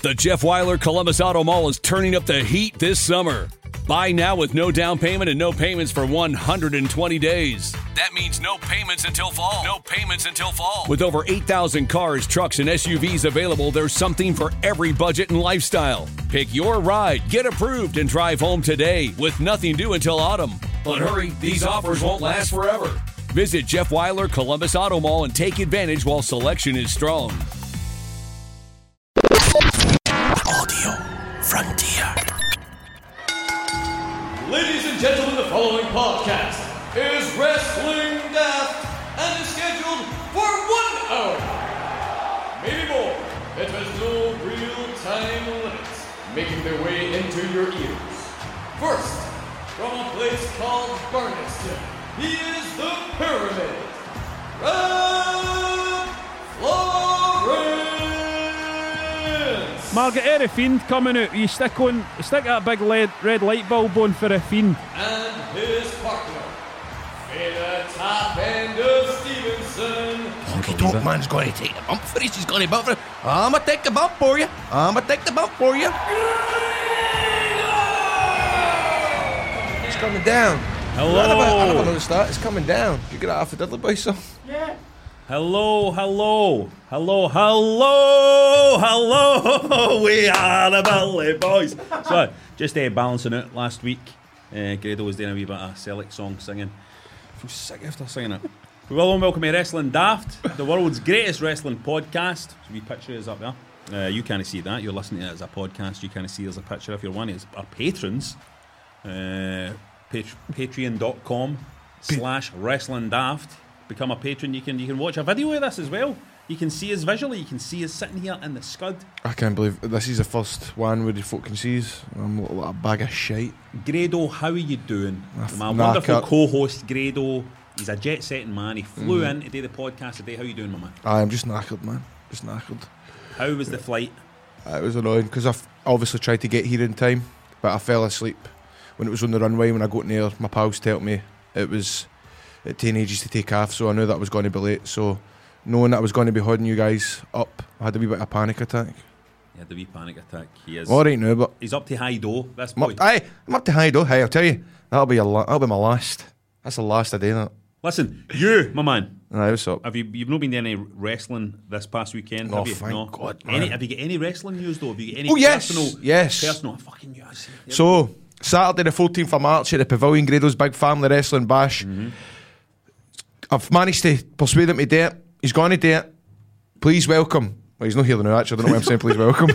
The Jeff Weiler Columbus Auto Mall is turning up the heat this summer. Buy now with no down payment and no payments for 120 days. That means no payments until fall. No payments until fall. With over 8,000 cars, trucks, and SUVs available, there's something for every budget and lifestyle. Pick your ride, get approved, and drive home today with nothing due until autumn. But hurry, these offers won't last forever. Visit Jeff Weiler Columbus Auto Mall and take advantage while selection is strong. Audio Frontier. Ladies and gentlemen, the following podcast is Wrestling Daft and is scheduled for 1 hour. Maybe more. It has no real-time limits, making their way into your ears. First, from a place called Barneston, he is the Pyramid. Red Florence! Margaret, the Fiend coming out. You stick that big red light bulb on for a Fiend. And his partner, the top end of Stevenson. Honky Tonk Man's going to take the bump for us. He's going to bump for it. I'm going to take the bump for you. It's coming down. Hello. I never noticed that. It's coming down. You get it off the Diddley Boy song. Yeah. Hello. We are the Billy Boys. So, just balancing out last week. Grado was doing a wee bit of Celtic song singing. I feel sick after singing it. We will welcome to Wrestling Daft, the world's greatest wrestling podcast. So we picture is up there. You can't see that. You're listening to it as a podcast. You can't see there's a picture. If you're one of our patrons, patreon.com/Wrestling Daft. Become a patron. You can watch a video of this as well. You can see us visually. You can see us sitting here in the scud. I can't believe this is the first one where the folk can see us. I'm like a bag of shite. Grado, how are you doing? My wonderful co-host Grado. He's a jet-setting man. He flew in to do the podcast today. How are you doing, my man? I'm just knackered, man. Just knackered. How was the flight? It was annoying because I obviously tried to get here in time, but I fell asleep when it was on the runway. When I got near, my pals told me it taking ages to take off, so I knew that I was going to be late. So knowing that I was going to be holding you guys up, I had a wee bit of a panic attack. He had a wee panic attack. He is. All right now, but he's up to high dough. This boy. I'm up to high dough. Hey, I'll tell you, that'll be my last. That's the last I do that. Listen, you, my man. Aye, what's up? You've not been to any wrestling this past weekend? Oh, have you? Thank God, man. Have you got any wrestling news though? Have you got any personal fucking news? So Saturday the 14th of March at the Pavilion, Grado's Big Family Wrestling Bash. Mm-hmm. I've managed to persuade him to do it. He's going to do it. Please welcome. Well, he's not here now, actually. I don't know why I'm saying please welcome.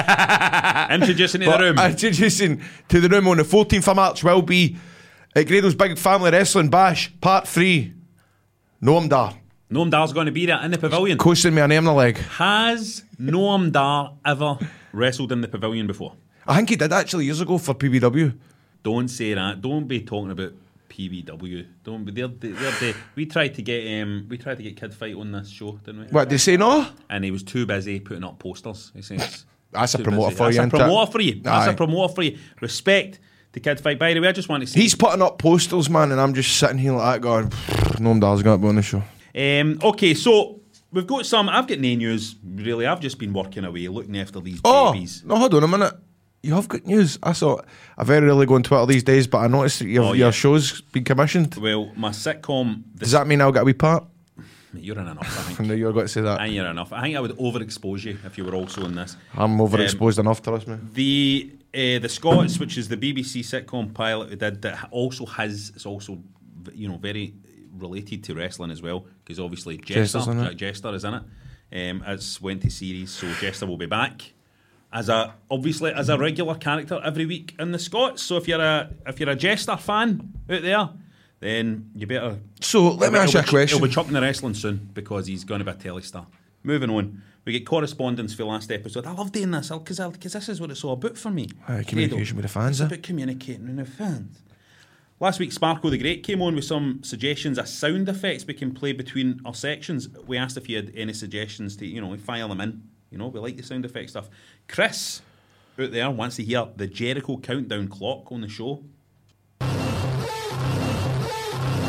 Introducing to the room. Introducing to the room on the 14th of March will be at Grado's Big Family Wrestling Bash, Part 3. Noam Dar. Noam Dar's going to be there in the Pavilion. Costing me an arm in the leg. Has Noam Dar ever wrestled in the Pavilion before? I think he did actually years ago for PBW. Don't say that. Don't be talking about PBW. Don't be. We tried to get Kid Fight on this show, didn't we? What, did they say no? And he was too busy putting up posters. He says that's a promoter for you. That's a promoter for you. That's a promoter for you. Respect to Kid Fight. By the way, I just want to say he's putting up posters, man, and I'm just sitting here like that going, Noam Dar's going to be on the show. Okay, so we've got some. I've got no news really. I've just been working away, looking after these babies. No, hold on a minute. You have got news. I very rarely go on Twitter these days, but I noticed that your show's been commissioned. Well, my sitcom. Does that mean I'll get a wee part? You're in enough, I think. I knew you were going to say that. I think you're enough. I think I would overexpose you if you were also in this. I'm overexposed enough, trust me. The Scots, which is the BBC sitcom pilot we did, that it's also very related to wrestling as well, because obviously Jester is in it. It's went to series, so Jester will be back as a regular character every week in the Scots. So if you're a Jester fan out there, then you better. So let me ask you a question. He'll be chucking the wrestling soon because he's going to be a telestar. Moving on, we get correspondence for last episode. I love doing this because this is what it's all about for me. Communication with the fans. It's about communicating with the fans. Last week, Sparko the Great came on with some suggestions of sound effects we can play between our sections. We asked if you had any suggestions to, file them in. We like the sound effect stuff. Chris, out there, wants to hear the Jericho countdown clock on the show.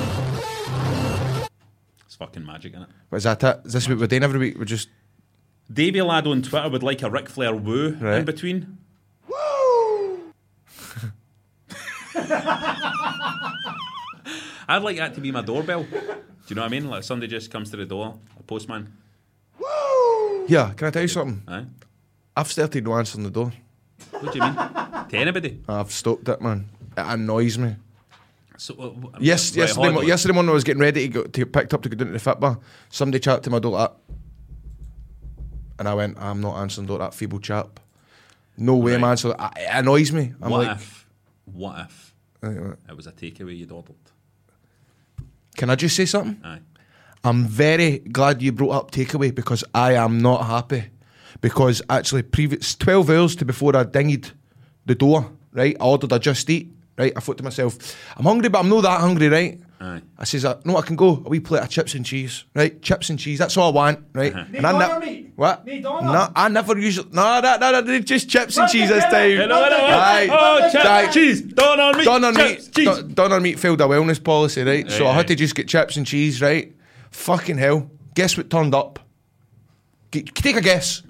It's fucking magic, isn't it? But is that it? Is this what we're doing every week? We're just... Davey Lad on Twitter would like a Ric Flair woo in between. Woo! I'd like that to be my doorbell. Do you know what I mean? Like somebody just comes to the door, a postman. Woo! Yeah, can I tell you something? Aye. I've started no answering the door. What do you mean? To anybody? I've stopped it, man. It annoys me. So, yesterday morning I was getting ready to get picked up to go down to the fitbar. Somebody chatted to my door like that. And I went, I'm not answering the door, that feeble chap. No way I'm answering. It annoys me. I'm what if it was a takeaway you'd ordered? Can I just say something? Aye. I'm very glad you brought up takeaway because I am not happy. Because actually, previous 12 hours to before I dinged the door, right, I ordered a Just Eat, right? I thought to myself, I'm hungry, but I'm not that hungry, right? Aye. I says, no, I can go a wee plate of chips and cheese, right? Chips and cheese, that's all I want, right? Uh-huh. And what? No, I never usually. No, just chips and cheese this time. Chips, cheese, done on meat. Done on meat failed a wellness policy, right? So I had to just get chips and cheese, right? Fucking hell. Guess what turned up? Take a guess.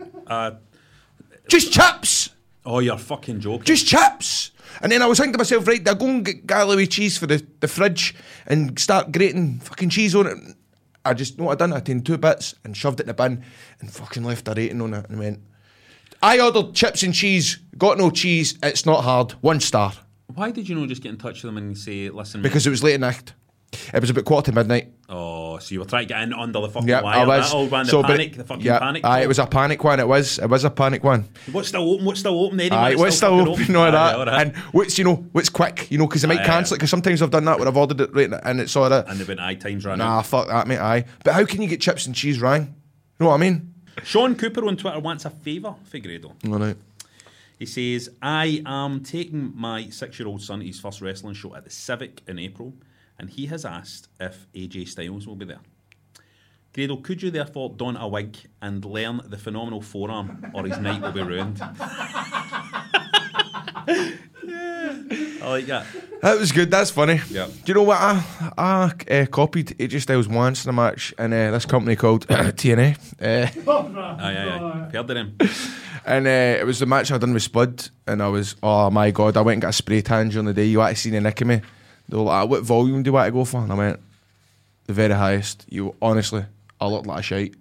Just chips. Oh, you're fucking joking. Just chips. And then I was thinking to myself, right, I'll go and get Galloway cheese for the fridge and start grating fucking cheese on it. I just know what I done. I taken 2 bits and shoved it in the bin and fucking left a rating on it and went, I ordered chips and cheese, got no cheese, it's not hard, 1 star. Why did you not just get in touch with them and say, listen... Because it was late at night. It was about 1:45. Oh, so you were trying to get in under the fucking wire. I was. That old man, the fucking panic. Aye, it was a panic one. It was a panic one. What's still open? Anyway, aye, what's still open? All that. All right. And what's quick? You know, because they might cancel it. Because sometimes I've done that where I've ordered it right and it's all that. And they've been times ran out. Fuck that, mate. Aye, but how can you get chips and cheese rang? You know what I mean? Sean Cooper on Twitter wants a favour for Grado. All right. He says, I am taking my 6-year-old son to his first wrestling show at the Civic in April, and he has asked if AJ Styles will be there. Grado, could you therefore don a wig and learn the phenomenal forearm, or his night will be ruined? I like that. That was good. That's funny. Yeah. Do you know what? I copied AJ Styles once in a match in this company called TNA. Aye. Heard of them. And it was the match I done with Spud, and I was, oh my god, I went and got a spray tan during the day. You want to see the nick of me? They were like, what volume do you want to go for? And I went, the very highest. Honestly, I looked like a shite.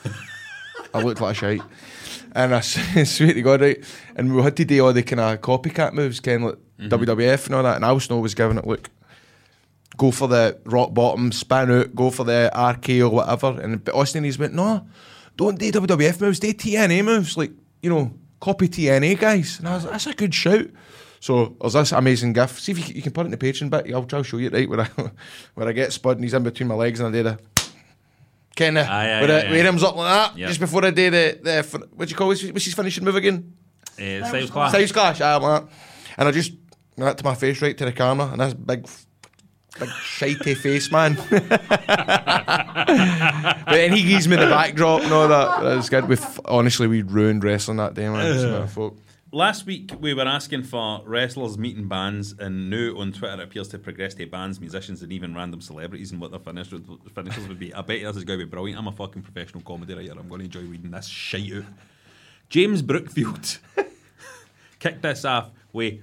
And I swear to God, right? And we had to do all the kind of copycat moves, kind of like WWF and all that. And Al Snow was giving it, look, go for the rock bottom, span out, go for the RKO or whatever. And Austin Aries went, no, don't do WWF moves, do TNA moves. Like, you know, copy TNA guys. And I was like, that's a good shout. So there's this amazing gif. See if you can put it in the Patreon bit. I'll try to show you it, right, where I get Spud and he's in between my legs and I do the kind of where him's up like that. Yep. Just before I do the what do you call it? What's his finishing move again? Styles Clash. Styles Clash. And I just went that to my face, right to the camera, and this big shitey face, man. But then he gives me the backdrop and all that. That was good. Honestly, we ruined wrestling that day, man. Last week we were asking for wrestlers meeting bands, and now on Twitter it appears to progress to bands, musicians, and even random celebrities and what their finishers would be. I bet you this is going to be brilliant. I'm a fucking professional comedy writer. I'm going to enjoy reading this shite out. James Brookfield kicked this off with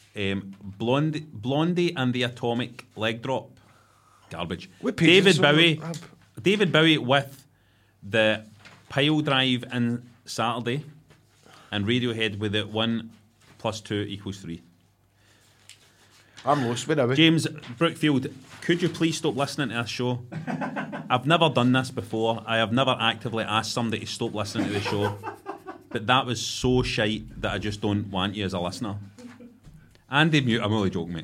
Blondie and the Atomic Leg Drop. Garbage. David Bowie with the Pile Drive in Saturday. And Radiohead with it 1 + 2 = 3. I'm lost with it. James Brookfield, could you please stop listening to this show? I've never done this before. I have never actively asked somebody to stop listening to the show. But that was so shite that I just don't want you as a listener. Andy Mute, I'm only joking, mate.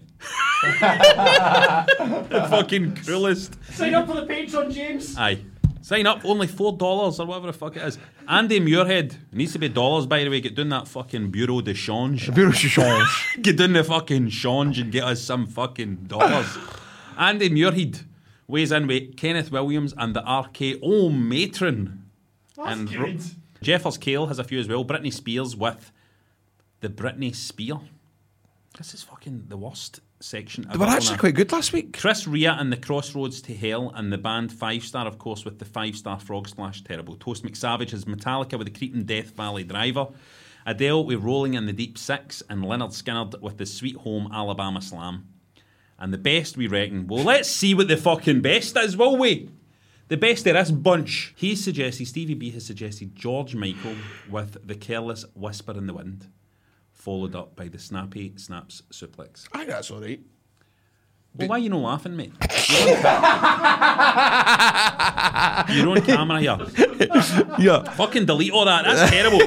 The fucking coolest. Sign up for the Patreon, James. Aye. Sign up, only $4 or whatever the fuck it is. Andy Muirhead, it needs to be dollars, by the way. Get down that fucking Bureau de Change. Get down the fucking change and get us some fucking dollars. Andy Muirhead weighs in with Kenneth Williams and the RKO Matron. That's and good. Jeffers Cale has a few as well. Britney Spears with the Britney Spear. This is fucking the worst section. They were actually quite good last week. Chris Rea and the Crossroads to Hell, and the band 5-star, of course, with the 5-star Frog Splash, terrible. Toast McSavage has Metallica with the Creeping Death Valley Driver. Adele with Rolling in the Deep Six, and Leonard Skinner with the Sweet Home Alabama Slam. And the best, we reckon, well, let's see what the fucking best is, will we? The best of this bunch. Stevie B has suggested George Michael with the Careless Whisper in the Wind, followed up by the Snappy Snaps Suplex. I think that's all right. Well, why are you not laughing, mate? You're on camera here. Yeah. Fucking delete all that. That's terrible.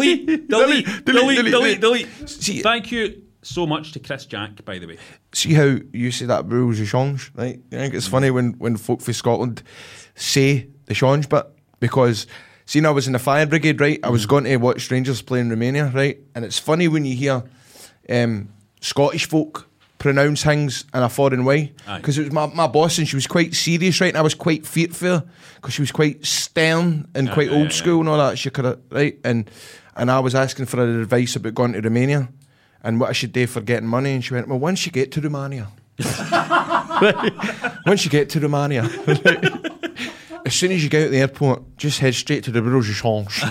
Delete. See, thank you so much to Chris Jack, by the way. See how you say that Bruce Change, right? I think it's funny when folk from Scotland say the Change bit, because seeing I was in the fire brigade, right? I was going to watch Rangers play in Romania, right? And it's funny when you hear Scottish folk pronounce things in a foreign way, because it was my boss, and she was quite serious, right? And I was quite fearful because she was quite stern and quite old school and all that. She could have, right? And I was asking for her advice about going to Romania and what I should do for getting money, and she went, well, once you get to Romania, once you get to Romania, as soon as you get out the airport, just head straight to the Bureau de Change.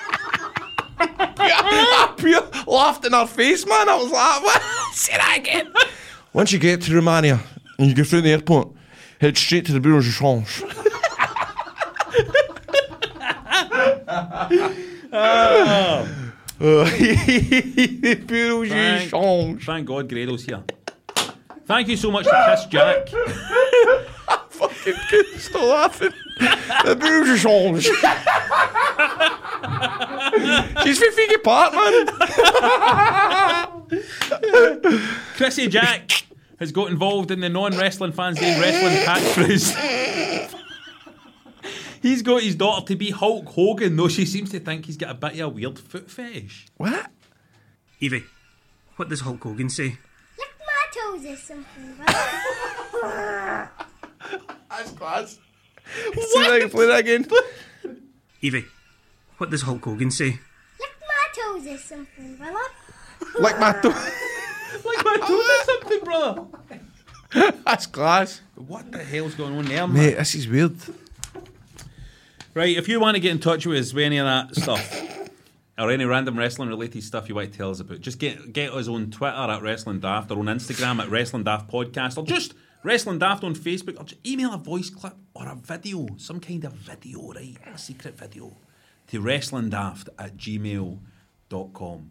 Pure laughed in her face, man. I was like, what? Say that again. Once you get to Romania and you get through the airport, head straight to the Bureau de Change. Bureau de Change. Thank God Grado's here. Thank you so much to Chris Jack. I fucking couldn't stop laughing. The Bureau de Change. She's from Figgy Park, man. Chrissy Jack has got involved in the non-wrestling fans' day wrestling catchphrase. He's got his daughter to be Hulk Hogan, though she seems to think he's got a bit of a weird foot fetish. What? Evie, what does Hulk Hogan say? Lick my toes or something, right? That's class. See if I can play that again. Evie, what does Hulk Hogan say? Lick my toes or something, brother. Like my toe. Like my toes or something, brother. That's class. What the hell's going on there, Mate, man? this is weird. Right, if you want to get in touch with us with any of that stuff, or any random wrestling related stuff you want to tell us about, just get us on Twitter at Wrestling Daft, or on Instagram at Wrestling Daft Podcast, or just Wrestling Daft on Facebook, or just email a voice clip or a video, some kind of video, right? A secret video, to wrestlingdaft@gmail.com.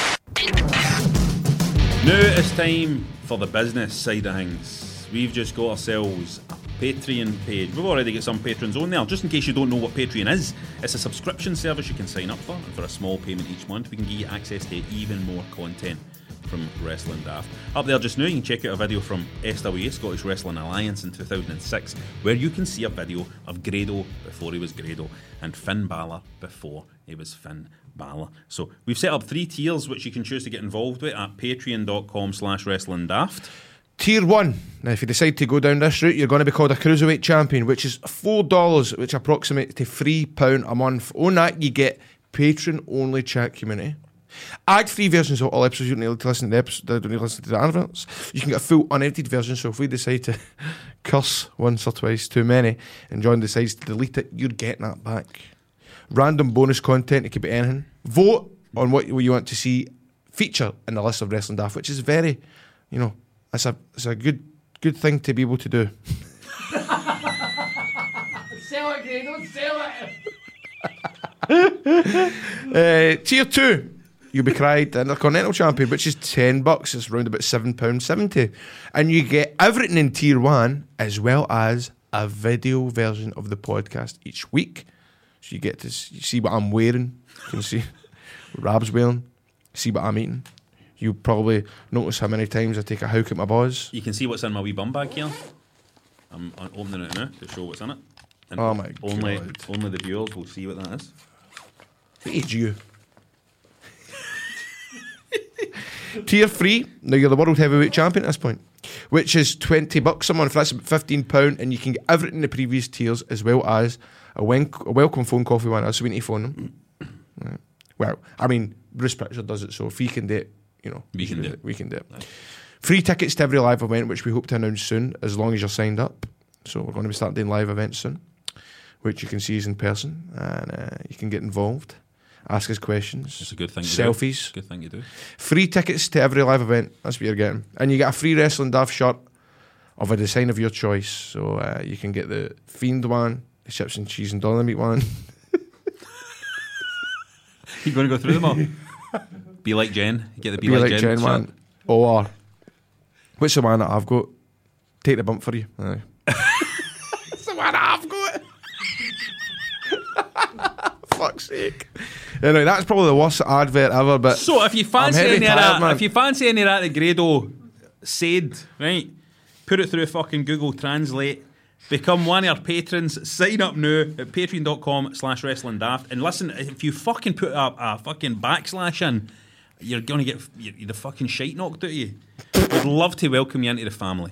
Now it's time for the business side of things. We've just got ourselves a Patreon page. We've already got some patrons on there. Just in case you don't know what Patreon is, it's a subscription service you can sign up for, and for a small payment each month we can give you access to even more content from Wrestling Daft. Up there just now you can check out a video from SWA, Scottish Wrestling Alliance, in 2006, where you can see a video of Grado before he was Grado, and Finn Balor before he was Finn Balor. So we've set up 3 tiers which you can choose to get involved with at patreon.com/wrestlingdaft. Tier 1. Now, if you decide to go down this route, you're going to be called a Cruiserweight Champion, which is $4, which approximates to £3 a month. On that, you get patron-only chat community. Ad-free versions of all episodes. You don't need to listen to the episodes, don't need to listen to the adverts. You can get a full unedited version, so if we decide to curse once or twice too many and John decides to delete it, you're getting that back. Random bonus content, it could be anything. Vote on what you want to see feature in the list of Wrestling Daft, which is very, it's a good thing to be able to do. Sell it, Grado, sell it. Tier 2, you'll be cried Intercontinental Champion, which is $10. It's around about £7.70, and you get everything in Tier 1 as well as a video version of the podcast each week. So you get to see what I'm wearing. You can see what Rab's wearing. See what I'm eating. You probably notice how many times I take a hook at my balls. You can see what's in my wee bum bag here. I'm opening it now to show what's in it. And oh my only, God. Only the viewers will see what that is. Who is you? Tier 3, now you're the World Heavyweight Champion at this point, which is $20 a month. That's about £15, and you can get everything in the previous tiers as well as a welcome phone call if you want us, so we need to phone them. Right. Well, I mean, Bruce Pritchard does it, so if he can do it, we can do it. We can do it. Right. Free tickets to every live event, which we hope to announce soon, as long as you're signed up. So we're going to be starting doing live events soon, which you can see us in person, and you can get involved, ask us questions. It's a good thing to selfies. do. Good thing to do. Free tickets to every live event. That's what you're getting. And you get a free Wrestling Daft shirt of a design of your choice. So you can get the Fiend one, the chips and cheese and Dolomite one. You going to go through them all? Be like Jen. You get the Be like Jen one. Or what's the one that I've got? Take the bump for you. Aye. That's the one I've got. Fuck's sake. Anyway, that's probably the worst advert ever. But so if you fancy any of that that Grado said, right, put it through fucking Google Translate. Become one of our patrons. Sign up now at patreon.com/wrestlingdaft. And listen, if you fucking put up a fucking backslash in, you're going to get the fucking shite knocked out of you. We'd love to welcome you into the family.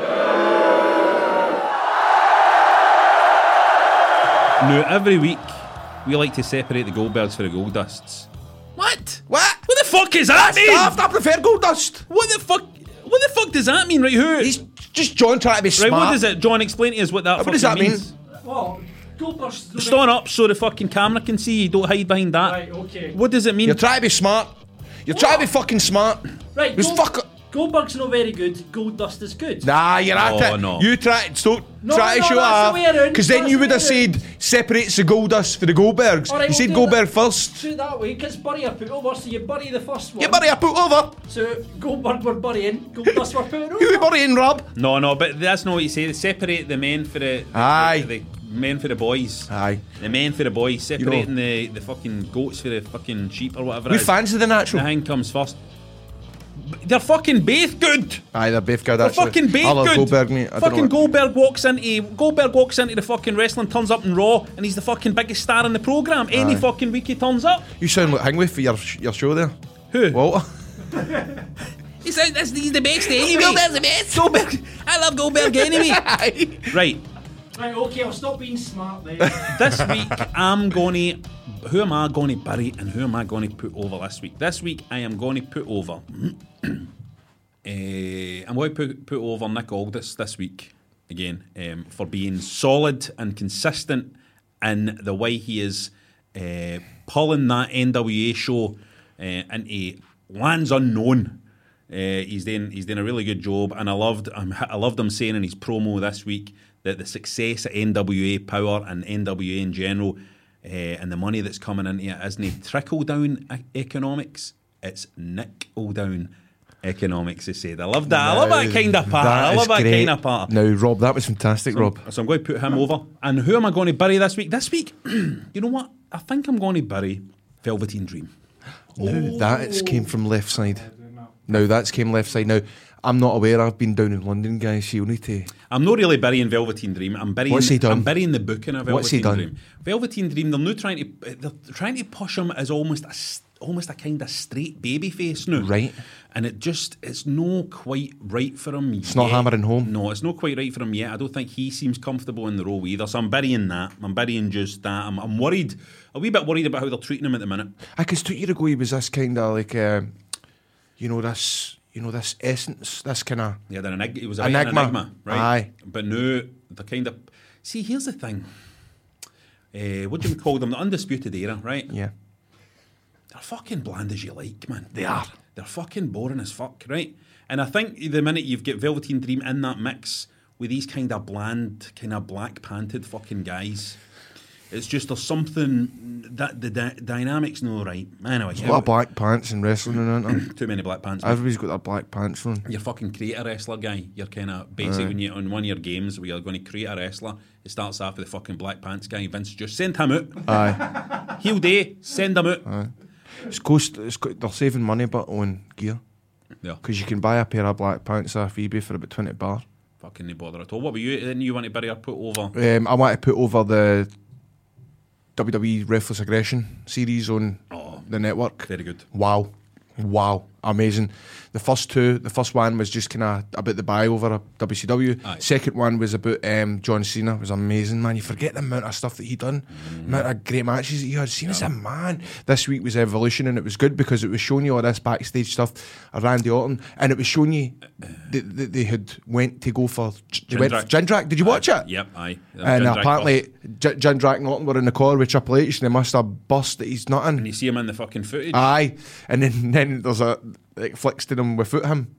Now, every week, we like to separate the Goldbergs for the Golddusts. What? What the fuck is that mean? I prefer Goldust. What the fuck does that mean, right? Who? He's just John trying to be smart. Right, what does it? John, explain to us what that does that means. Well, Goldust. Stand up so the fucking camera can see you. Don't hide behind that. Right, okay. What does it mean? You're trying to be smart. You're trying to be fucking smart. Right, Goldberg's not very good. Goldust is good. Nah, you're at it. No. You try to show off. Because then you would have said separates the Goldust for the Goldbergs. Right, you said Goldberg first. Do it that way, because Bury are put over, so you bury the first one. You bury a put over. So Goldberg were burying, Goldust were putting over. Who we burying, Rob? No, but that's not what you say. Separate the men for the men for the boys. Aye. The men for the boys. Separating the fucking goats for the fucking sheep or whatever. We fans of the natural. The thing comes first. They're fucking both good. Aye, they're both good. They're fucking both I love good. Goldberg, mate. Goldberg walks into the fucking wrestling, turns up in Raw, and he's the fucking biggest star in the programme. Any fucking week he turns up. You sound like Hangway for your show there. Who? Walter. He's the best anyway. Goldberg's the best. Goldberg. I love Goldberg anyway. Right, okay, I'll stop being smart then. this week who am I going to bury and who am I going to put over this week? This week I am going to put over I'm going to put over Nick Aldis this week again, for being solid and consistent in the way he is pulling that NWA show into lands unknown. He's doing a really good job, and I loved him saying in his promo this week that the success of NWA Power and NWA in general, and the money that's coming into it isn't trickle down economics, it's nickel down economics, he said. I love that. I love that kind of part. Now, Rob, that was fantastic, Rob. So I'm going to put him over. And who am I going to bury this week? This week, you know what? I think I'm going to bury Velveteen Dream. No, that came from left side. No, that's came left side. Now, I'm not aware. I've been down in London, guys. So you'll need to. I'm not really burying Velveteen Dream. What's he done? I'm burying the booking of Velveteen What's he done? Dream. Velveteen Dream. They're trying to push him as almost a kind of straight baby face now. Right. And it's not quite right for him. It's not hammering home. No, it's not quite right for him yet. I don't think he seems comfortable in the role either. So I'm burying that. I'm burying just that. I'm worried, a wee bit worried about how they're treating him at the minute. Because 2 years ago he was this kind of like, this essence, this kind of... Yeah, it was an enigma, right? Aye. But now, the kind of... See, here's the thing. What do you call them? The Undisputed Era, right? Yeah. They're fucking bland as you like, man. They are. They're fucking boring as fuck, right? And I think the minute you've got Velveteen Dream in that mix with these kind of bland, kind of black-panted fucking guys, it's just there's something that the dynamic's not right. Anyway, there's a lot of black pants in wrestling, isn't there? Too many black pants. Everybody's got their black pants on. You're fucking create a wrestler guy. You're kind of basic when you on one of your games where you're going to create a wrestler. It starts off with the fucking black pants guy. Vince, just send him out. Aye. Heel day, send him out. Aye. They're saving money, but on gear. Yeah. Because you can buy a pair of black pants off eBay for about $20. Fucking no bother at all. What about you? Then you want to bury or put over? I want to put over the WWE Ruthless Aggression series on the network. Very good. Wow. amazing. The first one was just kind of about the buy over a WCW. Aye. Second one was about John Cena. It was amazing, man. You forget the amount of stuff that he done, the amount of great matches that he had. Cena's a man. This week was Evolution, and it was good because it was showing you all this backstage stuff of Randy Orton, and it was showing you that they had went to go for Jindrak. Did you watch it? Yep, aye. And Jindrak apparently Jindrak and Orton were in the car with Triple H, and they must have bust that he's not in. And you see him in the fucking footage. Aye, and then there's a flicks to them without him.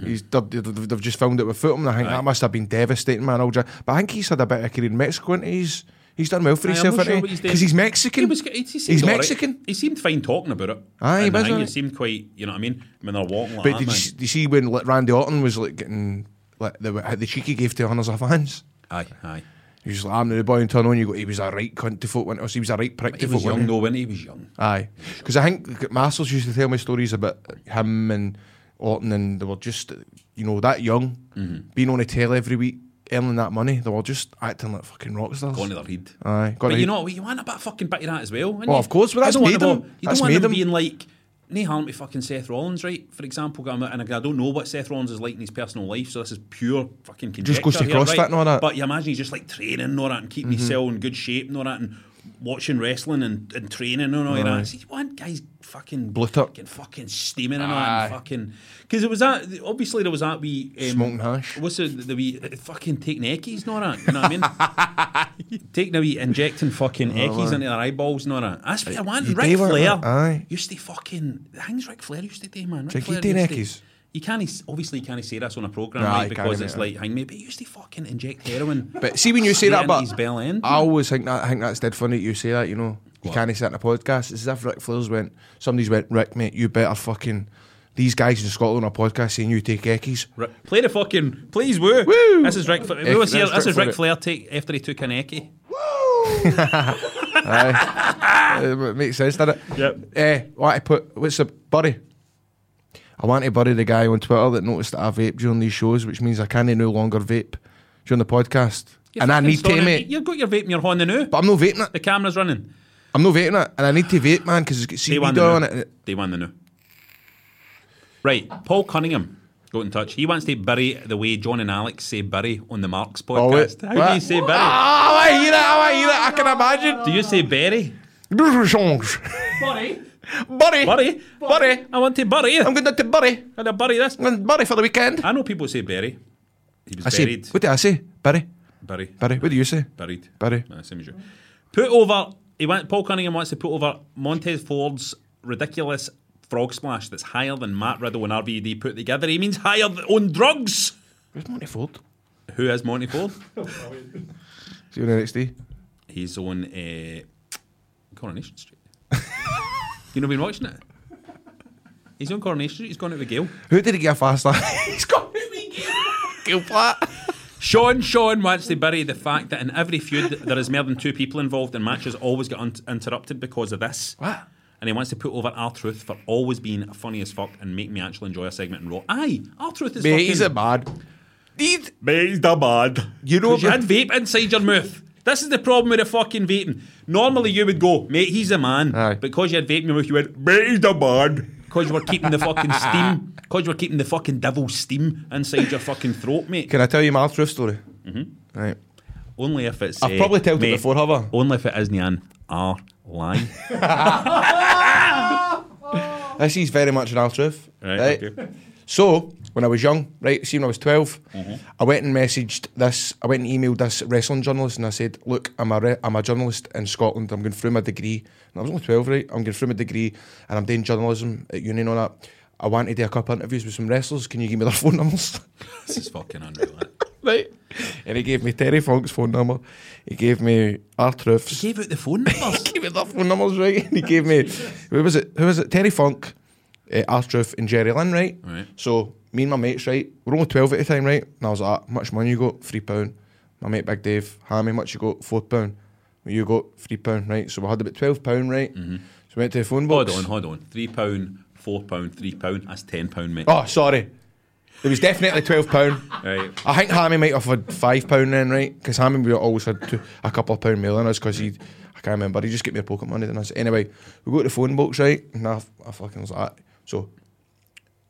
They've just filmed it without him. And I think that must have been devastating, man. But I think he's had a bit of a career in Mexico, and he's done well for himself, because he's Mexican. He's Mexican. Right. He seemed fine talking about it. Aye, he seemed quite, you know what I mean, when they're walking like but that. Did you see when Randy Orton was like getting like the cheek he gave to hundreds of fans? Aye. He was like, I'm the boy in turn on. You go, he was a right cunt to folk. He was a right prick to folk. He was young though, when he was young. Aye, because I think Masters used to tell me stories about him and Orton, and they were just, you know, that young, being on the telly every week, earning that money. They were just acting like fucking rock stars. Going to their head. Aye, but you know, you want a bit of fucking bit of that as well. Well, of course, but that's made them. You don't want them being like, nae harm to fucking Seth Rollins, right? For example, and I don't know what Seth Rollins is like in his personal life, so this is pure fucking conjecture. Just goes to here, CrossFit right? and all that. But you imagine he's just like training and all that, and keeping himself in good shape and all that, and watching wrestling and training and all that. See, one guy's fucking fucking steaming and all that, and fucking, because it was that, obviously there was that wee smoking hash. What's the wee fucking taking eckies and all that, you know what I mean? Taking a wee injecting fucking eckies into their eyeballs and all that. That's what I want. Ric Flair used to fucking, the things Ric Flair used to do, man. Ric Flair eckies. You can't say this on a programme, right? Because it's like hang me, but he used to fucking inject heroin. But see, when you say that, but his bell end, I always think that's dead funny that you say that. You know, you can't say it in a podcast. It's as if Ric Flair's somebody's went, Rick, mate, you better fucking. These guys in Scotland on a podcast saying you take eckies. Play the fucking, please, woo. This is Ric Flair. This is Ric Flair after he took an eckie. Woo! Aye. It makes sense, doesn't it? Yep. What's the buddy? I want to bury the guy on Twitter that noticed that I vape during these shows, which means I can no longer vape during the podcast. And I need to, mate. You've got your vape in your hand now. But I'm not vaping it. The camera's running. I'm not vaping it, and I need to vape, man, because it's got CBD on it. They won the new. Right, Paul Cunningham got in touch. He wants to bury the way John and Alex say bury on the Marks podcast. How do you say bury? I hear it. I can imagine. Do you say bury? Buddy. I want to bury. I'm going to bury. I'm going to bury this. I'm going to bury for the weekend. I know people say bury. He was buried. What did I say? Bury. Bury. What do you say? Buried. Bury. Same as you. Put over. Paul Cunningham wants to put over Montez Ford's ridiculous frog splash that's higher than Matt Riddle and RVD put together. He means higher on drugs. Who's Monty Ford? Who is Monty Ford? Is he on NXT? He's on Coronation Street. You know, been watching it? He's on Coronation Street. He's gone out with Gail. Who did he get fast? He's gone out with Gail. Gail Platt. Sean wants to bury the fact that in every feud there is more than two people involved and matches always get interrupted because of this. What? And he wants to put over R-Truth for always being funny as fuck and make me actually enjoy a segment in Raw. Aye, R-Truth is fucking... He's a bad. He's the bad. You know, you had vape inside your mouth. This is the problem with the fucking vaping. Normally you would go, mate, he's a man. Aye. Because you had vape in your mouth, you went, mate, he's the man. Because you were keeping the fucking steam. Because you were keeping the fucking devil's steam inside your fucking throat, mate. Can I tell you my R-Truth story? Mm-hmm. Right. Only if it's... I've probably told it before, have I? Only if it isn't an R-line. This is very much an R-Truth. Right, okay. So, when I was young, right, see when I was 12, I went and emailed this wrestling journalist and I said, look, I'm a journalist in Scotland, I'm going through my degree, and I was only 12, right, I'm going through my degree and I'm doing journalism at uni and all that. I want to do a couple of interviews with some wrestlers, can you give me their phone numbers? This is fucking unreal. Right. And he gave me Terry Funk's phone number, he gave me R-Truth's. He gave out the phone numbers? He gave me their phone numbers, right, and he gave me, who was it, Terry Funk, R-Truth and Jerry Lynn, right? So me and my mates, right, we're only 12 at the time, right? And I was like, much money you got? £3. My mate Big Dave, Hammy, much you got? £4. You got £3, right? So we had about £12, right? So we went to the phone box. Hold on. £3, £4, £3, that's £10, mate. Oh, sorry. It was definitely £12. Right. I think Hammy might have had £5 then, right? Because Hammy always had a couple of pound more than us because I can't remember, he just get me a pocket money than us. Anyway, we go to the phone box, right? And I fucking was like, so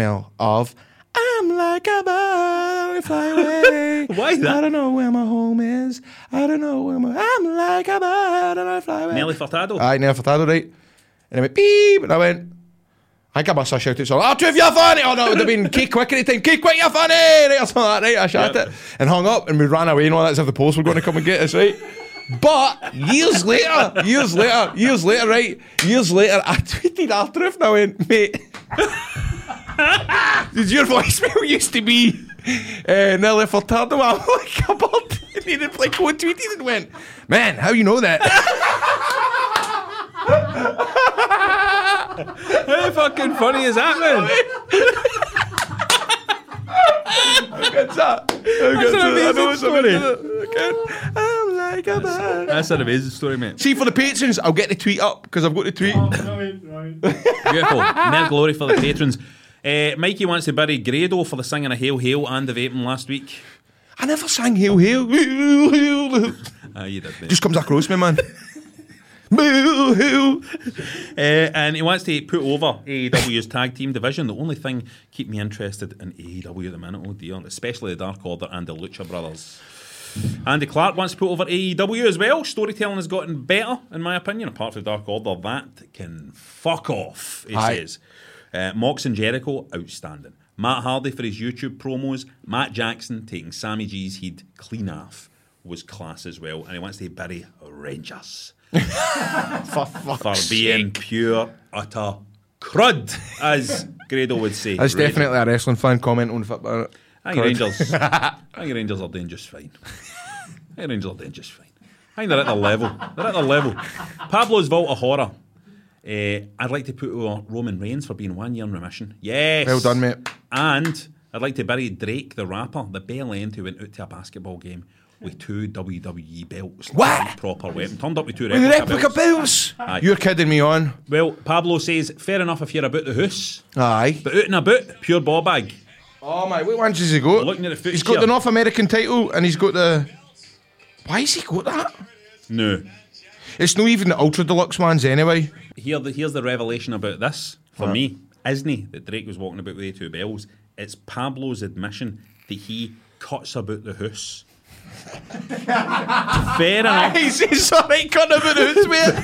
smell of I'm like a bird, I fly away. Why that? I don't know where my home is. I don't know where I'm like a bird and I fly away. Nelly Furtado. Aye, Nelly Furtado, right. And I went, beep, and I went, I think I must have shouted something, Artruth, you're funny! Oh no, it would have been Keith Quick at the time, Keith Quick, you're funny! Right, or something like that, right? I shouted it and hung up and we ran away and all that as if the police were going to come and get us, right? But years later, right? Years later, I tweeted Artruth and I went, mate, did your voicemail used to be Nelly Furtado? I'm like a bird. And he replied, tweeted and went, man, how you know that? How fucking funny is that, man? How good's that? That's an amazing story. I'm like a bird. That's an amazing story, mate. See, for the patrons, I'll get the tweet up because I've got the tweet. Beautiful. More glory for the patrons. Mikey wants to bury Grado for the singing of Hail Hail and the vaping last week. I never sang Hail Hail. Hail, Hail. You did, mate. Just comes across me, man. And he wants to put over AEW's tag team division. The only thing keep me interested in AEW at the minute, oh dear, especially the Dark Order and the Lucha Brothers. Andy Clark wants to put over AEW as well. Storytelling has gotten better, in my opinion, apart from the Dark Order. That can fuck off, he says. Mox and Jericho, outstanding. Matt Hardy for his YouTube promos. Matt Jackson taking Sammy G's head clean off was class as well. And he wants to bury Rangers. For being pure, utter crud, as Grado would say. That's definitely a wrestling fan comment on football. I think Rangers are doing just fine. I think they're at the level. Pablo's Vault of Horror. I'd like to put over Roman Reigns for being 1 year in remission. Yes. Well done, mate. And I'd like to bury Drake the rapper, the bell end who went out to a basketball game with 2 WWE belts. What? Proper weapon. Turned up with 2 replica belts? Aye. You're kidding me on. Well, Pablo says, fair enough if you're about the house. Aye. But out and about, pure ball bag. Oh my, what ones has he got? Looking at the footage he's got here. the North American title and he's got the... Why has he got that? No. It's not even the Ultra Deluxe ones anyway. Here's the revelation about this, for me. Isn't that Drake was walking about with the 2 bells? It's Pablo's admission that he cuts about the house. Fair enough. He's alright cutting about the house, mate.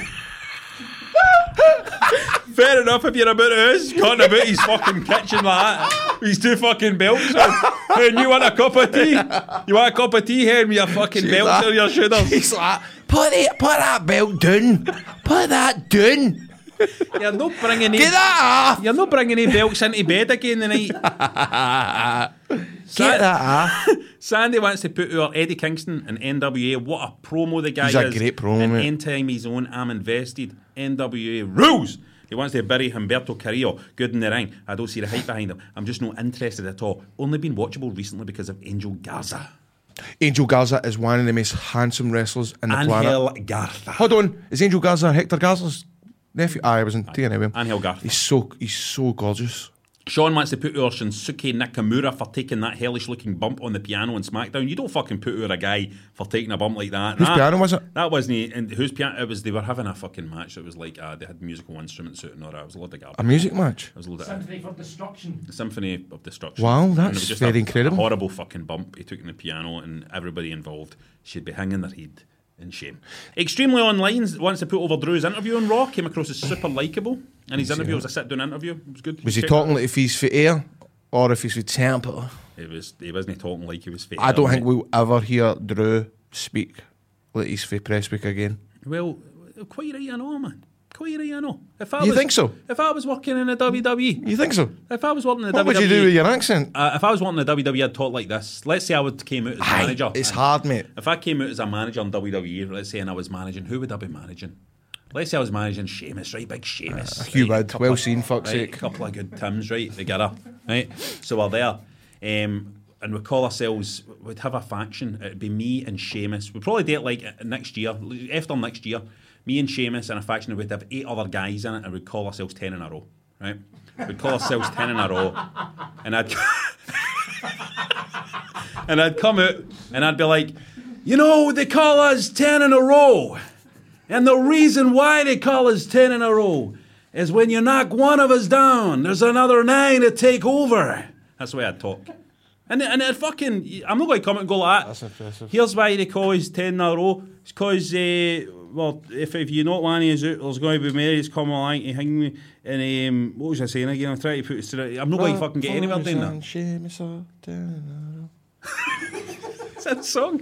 Fair enough if you're about the house, cutting about his fucking kitchen like that. These 2 fucking belts on. And you want a cup of tea? You want a cup of tea here with your fucking belts on your shoulders? He's like, put that belt down. Put that down. You're not bringing Get that off. You're not bringing any belts into bed again tonight. Get that off. Sandy wants to put over Eddie Kingston and NWA. What a promo the guy He's is. a great promo, and mate. anytime he's on, I'm invested. NWA rules. He wants to bury Humberto Carrillo, good in the ring. I don't see the hype behind him. I'm just not interested at all. Only been watchable recently because of Angel Garza. Angel Garza is one of the most handsome wrestlers in the planet. Angel Garza. Hold on, is Angel Garza Hector Garza's nephew? I was in TNA. Angel Garza. He's so gorgeous. Sean wants to put over Shinsuke Nakamura for taking that hellish looking bump on the piano on SmackDown. You don't fucking put over a guy for taking a bump like that. Whose piano was it? That wasn't. And whose piano? It was. They were having a fucking match. It was like they had musical instruments out and all that. It was a lot of garbage. A music match? It was a lot of Symphony for Destruction. The Symphony of Destruction. Wow, And that's it was just very a incredible. horrible fucking bump he took in the piano, and everybody involved should be hanging their head in shame. Extremely Online wants to put over Drew's interview on Raw. Came across as super likeable, and his interview was a sit-down interview. It was good. Was he talking like if he's for air or if he's for temper? He wasn't talking like he was fake. I don't think we'll ever hear Drew speak like he's for Presswick again. Well, quite right, I know, man. Quite right, I know. You think so? If I was working in the WWE, You think so? if I was working in the What WWE, would you do with your accent? if I was working in the WWE, I'd talk like this. Let's say I came out as a manager. It's hard, mate. If I came out as a manager in WWE, let's say, and I was managing, who would I be managing? Let's say I was managing Sheamus, right? Big Sheamus. Hugh right? Wood, well seen, fuck's Right? sake. A couple of good Tims, right? Together, right? So we're there. And we call ourselves, we'd have a faction. It'd be me and Sheamus. We'd probably do it like next year, after next year. me and Seamus and a faction would have 8 other guys in it, and we'd call ourselves 10 in a row, right? We'd call ourselves 10 in a row, and I'd come out and I'd be like, they call us 10 in a row, and the reason why they call us 10 in a row is when you knock one of us down, there's another 9 to take over. That's the way I'd talk. And it fucking, I'm not going to come and go like that. That's impressive. Here's why they call us 10 in a row. It's because, if you not Lanny is out, there's going to be Mary's coming along to hang me. And what was I saying again? I'm trying to put it straight. I'm not going to fucking get anywhere doing that. Is that a song?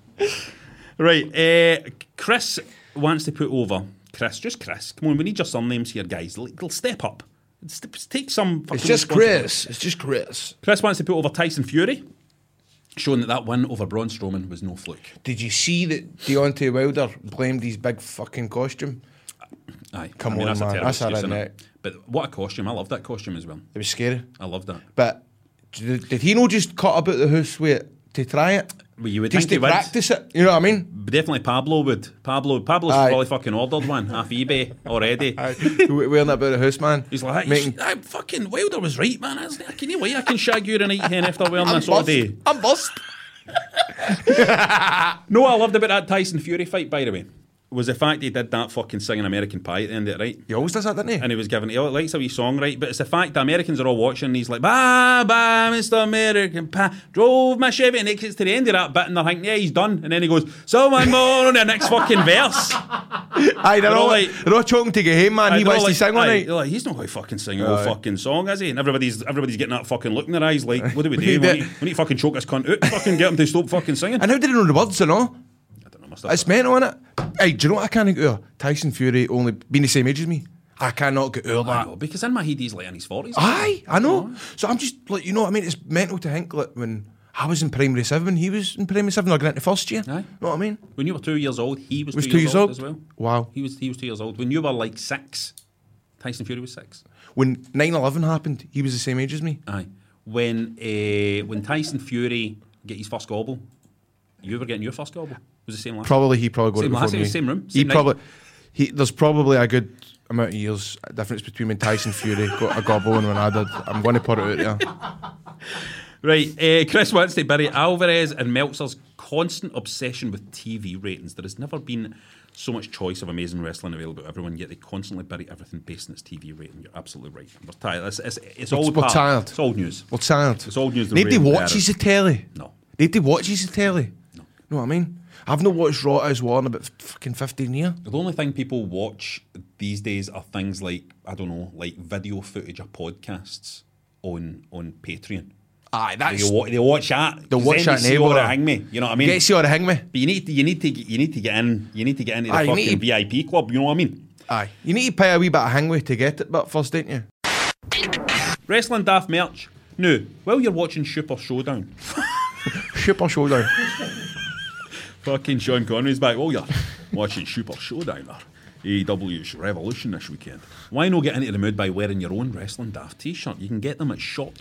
Right, Chris wants to put over. Chris, come on, we need your surnames here, guys. They'll step up. Take some fucking It's just Chris. Chris wants to put over Tyson Fury, showing that win over Braun Strowman was no fluke. Did you see that Deontay Wilder blamed his big fucking costume? Aye. Come on, that's man. That's excuse, a isn't redneck. it? But what a costume. I love that costume as well. It was scary. I love that. But did he not just cut about the house with it to try it? Well, you would just think to he would. practice it, you know what I mean? Definitely Pablo would. Pablo's probably fucking ordered one off eBay already. Wearing it about the house, man. He's like, fucking Wilder was right, man. Can you wait? I can shag you in a night hen after wearing this all day. I'm bust. No, what I loved about that Tyson Fury fight, by the way, was the fact he did that fucking singing American Pie at the end of it, right? He always does that, doesn't he? And he was giving, he likes a wee song, right? But it's the fact the Americans are all watching, and he's like, bye, bye, Mr. American Pie, drove my Chevy, and it gets to the end of that bit, and they're thinking, yeah, he's done. And then he goes, someone more on the next fucking verse. Aye, they're all choking to get home, man. He wants to sing on it. They're like, he's not going to fucking sing a whole fucking song, is he? And everybody's getting that fucking look in their eyes, like, what do we do? We need to fucking choke this cunt out, fucking get him to stop fucking singing. And how did he know the words, you know? It's mental, innit? Hey, do you know what I can't get over? Tyson Fury only being the same age as me. I cannot get over that. Know, because in my head he's like in his 40s. Aye, I know. So I'm just like, you know what I mean? It's mental to think like when I was in primary 7, he was in primary 7 or going into first year. Aye. You know what I mean? When you were 2 years old, he was 2 years old as well. Wow. He was 2 years old. When you were like 6, Tyson Fury was 6. When 9/11 happened, he was the same age as me. Aye. When Tyson Fury get his first gobble, you were getting your first gobble. Was the same last? He probably got it before me. Same room. There's probably a good amount of years difference between when Tyson Fury got a gobble and when I did. I'm going to put it out there. Right, Chris wants to bury Alvarez and Meltzer's constant obsession with TV ratings. There has never been so much choice of amazing wrestling available to everyone, yet they constantly bury everything based on its TV rating. You're absolutely right. We're tired. It's tired. It's old news. We're tired. It's old news. Nobody watches the telly. No. Nobody watches the telly. No. You know what I mean? I've not watched Raw as War in about fucking 15 years. The only thing people watch these days are things like, I don't know, like video footage or podcasts on Patreon. Aye, that's... They watch that. They'll watch that and all hang me. You know what I mean? Get to see all the hang me. But you need to get in. You need to get into the fucking VIP club. You know what I mean? Aye. You need to pay a wee bit of hang with to get it, but first, don't you? Wrestling Daft merch. No, while you're watching Super Showdown. Super Showdown. Fucking Sean Connery's back. Oh, you're watching Super Showdown or AEW's Revolution this weekend. Why not get into the mood by wearing your own Wrestling Daft t-shirt? You can get them at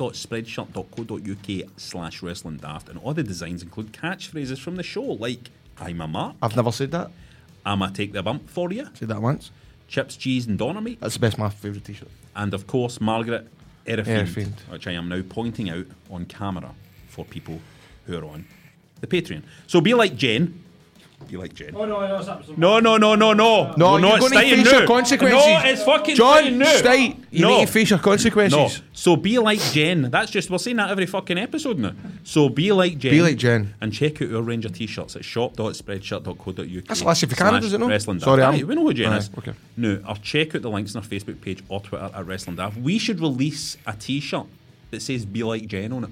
shop.spreadshirt.co.uk/Wrestling Daft, and all the designs include catchphrases from the show like I'm a Mark. I've never said that. I'ma take the bump for you. Said that once. Chips, cheese and Donner meat. That's the best, my favourite t-shirt. And of course Margaret Erifiend, which I am now pointing out on camera for people who are on the Patreon. So be like Jen. Be like Jen. Oh no, that's absolutely No. No, you're going to face your consequences. No, it's fucking John, new. stay. You need to face your consequences. No. So be like Jen. That's just, we're saying that every fucking episode now. So be like Jen. Be like Jen. And check out our range of t-shirts at shop.spreadshirt.co.uk. That's Lassie for Canada, is it no? Wrestling Daft. Sorry, we know who Jen is. Okay. No, or check out the links on our Facebook page or Twitter at Wrestling Daft. We should release a t-shirt that says "Be like Jen" on it.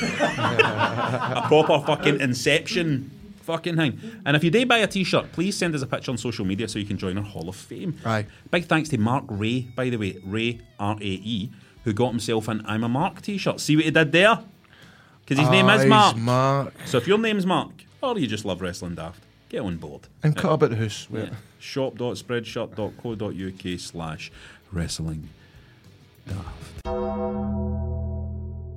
A proper fucking Inception fucking thing. And if you do buy a t-shirt, please send us a picture on social media so you can join our Hall of Fame. Aye. Big thanks to Mark Ray, by the way, Ray R-A-E, who got himself an I'm a Mark t-shirt. See what he did there? Because his name is Mark. So if your name's Mark, or you just love Wrestling Daft, get on board. And cut about the house. Yeah. Shop.spreadshirt.co.uk/Wrestling Daft.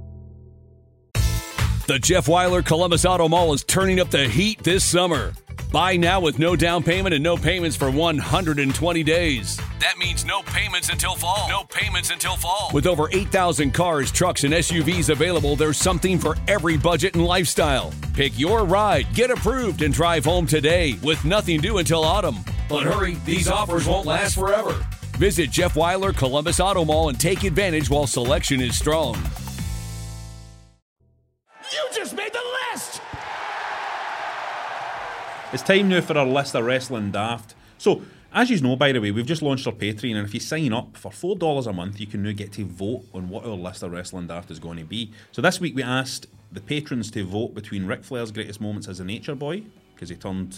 The Jeff Weiler Columbus Auto Mall is turning up the heat this summer. Buy now with no down payment and no payments for 120 days. That means no payments until fall. No payments until fall. With over 8,000 cars, trucks, and SUVs available, there's something for every budget and lifestyle. Pick your ride, get approved, and drive home today with nothing due until autumn. But hurry, these offers won't last forever. Visit Jeff Weiler Columbus Auto Mall and take advantage while selection is strong. You just made the list! It's time now for our list of Wrestling Daft. So, as you know, by the way, we've just launched our Patreon, and if you sign up for $4 a month, you can now get to vote on what our list of Wrestling Daft is going to be. So this week we asked the patrons to vote between Ric Flair's greatest moments as a Nature Boy, because he turned...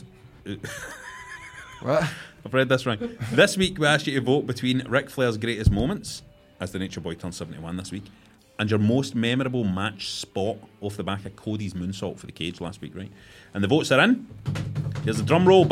What? I've read this wrong. This week we asked you to vote between Ric Flair's greatest moments, as the Nature Boy turned 71 this week, and your most memorable match spot off the back of Cody's moonsault for the cage last week, right? And the votes are in. Here's the drum roll. With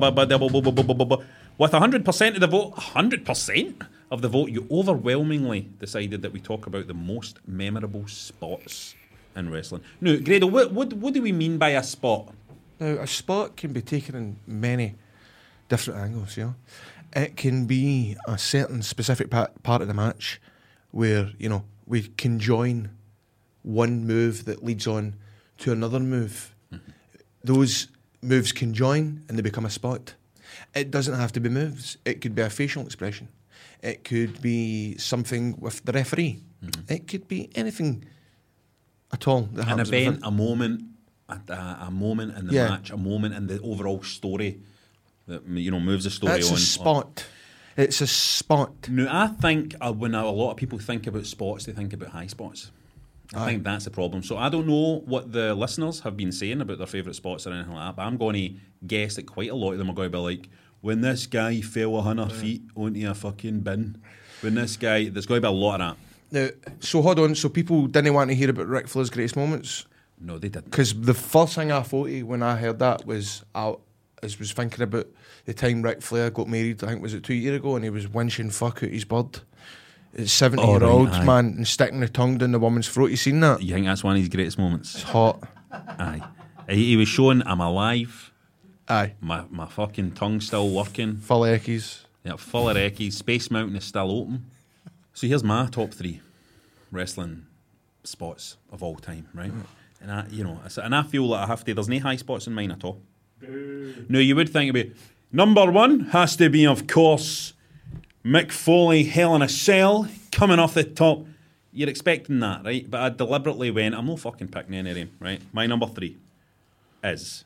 100% of the vote, 100% of the vote, you overwhelmingly decided that we talk about the most memorable spots in wrestling. Now, Grado, what do we mean by a spot? Now, a spot can be taken in many different angles, you know. It can be a certain specific part of the match where, you know, we can join one move that leads on to another move. Mm-hmm. Those moves can join and they become a spot. It doesn't have to be moves. It could be a facial expression. It could be something with the referee. Mm-hmm. It could be anything at all. That an event, a moment in the match, a moment in the overall story that, you know, moves the story on. It's a spot. It's a spot. Now, I think when a lot of people think about spots, they think about high spots. I think that's the problem. So I don't know what the listeners have been saying about their favourite spots or anything like that, but I'm going to guess that quite a lot of them are going to be like, when this guy fell 100 feet onto a fucking bin. When this guy... There's going to be a lot of that. Now, so hold on. So people didn't want to hear about Ric Flair's greatest moments? No, they didn't. Because the first thing I thought of when I heard that was... I was thinking about the time Ric Flair got married, I think was it 2 years ago, and he was winching fuck out his bird. It's 70-year-old man and sticking the tongue down the woman's throat. You seen that? You think that's one of his greatest moments? It's hot. Aye. He was showing I'm alive. Aye. My fucking tongue's still working. Full of eckies. Yeah, full of eckies. Space Mountain is still open. So here's my top 3 wrestling spots of all time, right? And I feel like I have to. There's no high spots in mine at all. No, you would think it'd be number 1 has to be, of course, Mick Foley, Hell in a Cell, coming off the top. You're expecting that, right? But I deliberately went, I'm not fucking picking any of them, right? My number 3 is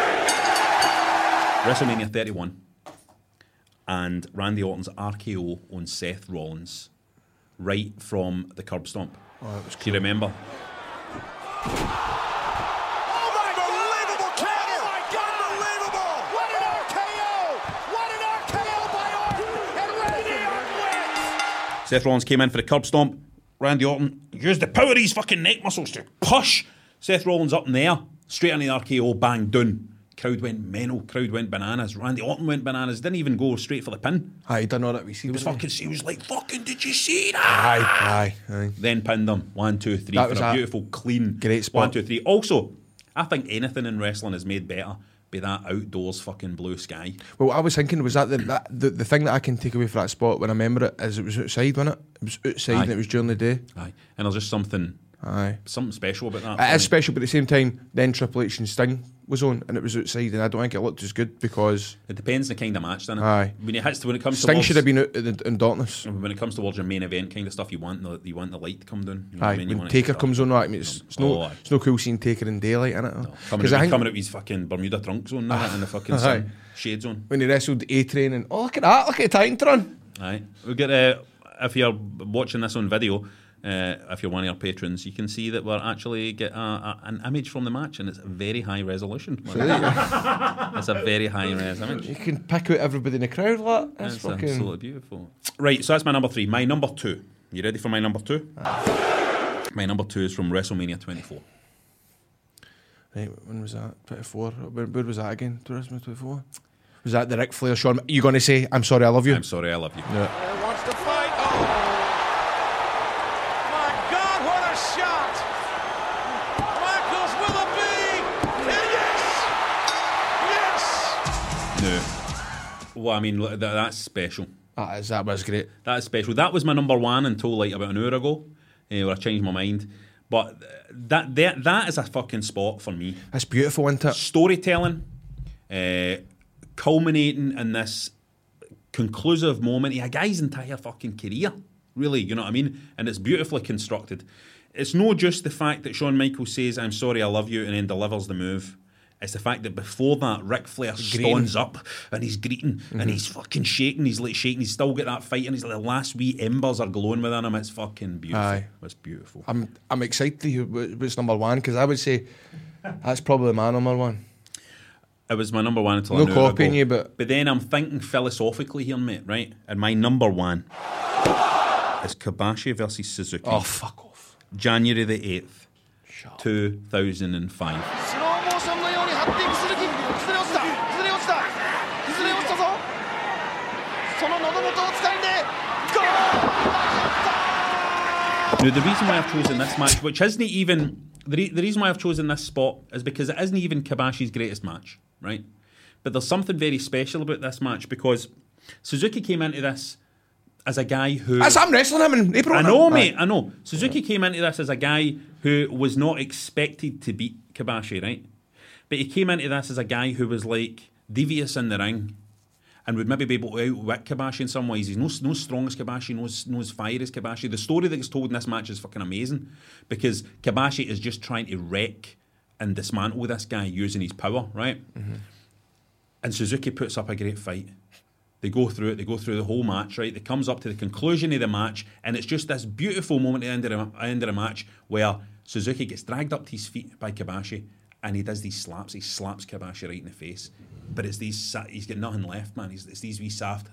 WrestleMania 31 and Randy Orton's RKO on Seth Rollins right from the curb stomp. Oh, that was cool. Do you remember? Seth Rollins came in for the curb stomp. Randy Orton used the power of his fucking neck muscles to push Seth Rollins up in the air. Straight on the RKO, bang, down. Crowd went mental. Crowd went bananas. Randy Orton went bananas. Didn't even go straight for the pin. Aye, he done all that we see. He was like, fucking, did you see that? Aye. Then pinned him. 1, 2, 3 that for a beautiful, clean great spot. 1, 2, 3. Also, I think anything in wrestling is made better by that outdoors fucking blue sky. Well, I was thinking, was that the thing that I can take away from that spot when I remember it is it was outside, wasn't it? It was outside and it was during the day. Aye. And there's just something special about that. It is special, but at the same time, then Triple H and Sting was on and it was outside, and I don't think it looked as good because it depends on the kind of match, doesn't it? Aye. When it comes Sting towards, should have been out in darkness. When it comes towards your main event kind of stuff, you want the light to come down. You know Aye. When Taker comes on, right? I mean, it's no cool seeing Taker in daylight, innit? No. Coming out with his fucking Bermuda trunks on in the fucking sun, shades on. When he wrestled A-Train and look at that, look at Titantron. Aye, we get if you're watching this on video. If you're one of our patrons, you can see that we're actually get an image from the match, and it's very high resolution. It's a very high res image. You can pick out everybody in the crowd. Like that's fucking absolutely beautiful. Right, so that's my number 3. My number 2. You ready for my number 2? My number 2 is from WrestleMania 24. Right, when was that? 24. Where was that again? WrestleMania 24. Was that the Ric Flair Shawn? You going to say, "I'm sorry, I love you"? I'm sorry, I love you. Yeah. Wants to fight. Oh. Well, I mean, look, that's special. That was great. That is special. That was my number one until like about an hour ago, where I changed my mind. But that is a fucking spot for me. That's beautiful, isn't it? Storytelling, culminating in this conclusive moment of a guy's entire fucking career. Really, you know what I mean? And it's beautifully constructed. It's not just the fact that Shawn Michaels says, "I'm sorry, I love you," and then delivers the move. It's the fact that before that, Ric Flair stands up and he's greeting and he's fucking shaking. He's like shaking. He's still got that fight, and he's like the last wee embers are glowing within him. It's fucking beautiful. Aye. It's beautiful. I'm excited to hear what's number one, because I would say that's probably my number one. It was my number one until No I knew copying you, but then I'm thinking philosophically here, mate. Right, and my number one is Kobashi versus Suzuki. oh, fuck off. January the 8th, 2005. スローモーションのように張っていく鈴木崩れ落ちた崩れ落ちた崩れ落ちたぞその喉元を掴んでゴール Now, the reason why I've chosen this match, which isn't even the reason why I've chosen this spot, is because it isn't even Kobashi's greatest match, right? But there's something very special about this match, because Suzuki came into this as a guy who... I'm wrestling him in April. I know, mate, I know. Suzuki came into this as a guy who was not expected to beat Kobashi, right? But he came into this as a guy who was like devious in the ring and would maybe be able to outwit Kobashi in some ways. He's no strong as Kobashi, no as fire as Kobashi. The story that gets told in this match is fucking amazing, because Kobashi is just trying to wreck and dismantle this guy using his power, right? Mm-hmm. And Suzuki puts up a great fight. They go through it. They go through the whole match, right? It comes up to the conclusion of the match, and it's just this beautiful moment at the end of the match where Suzuki gets dragged up to his feet by Kobashi, and he does these slaps. He slaps Kobashi right in the face. But it's these, he's got nothing left, man. It's these wee slaps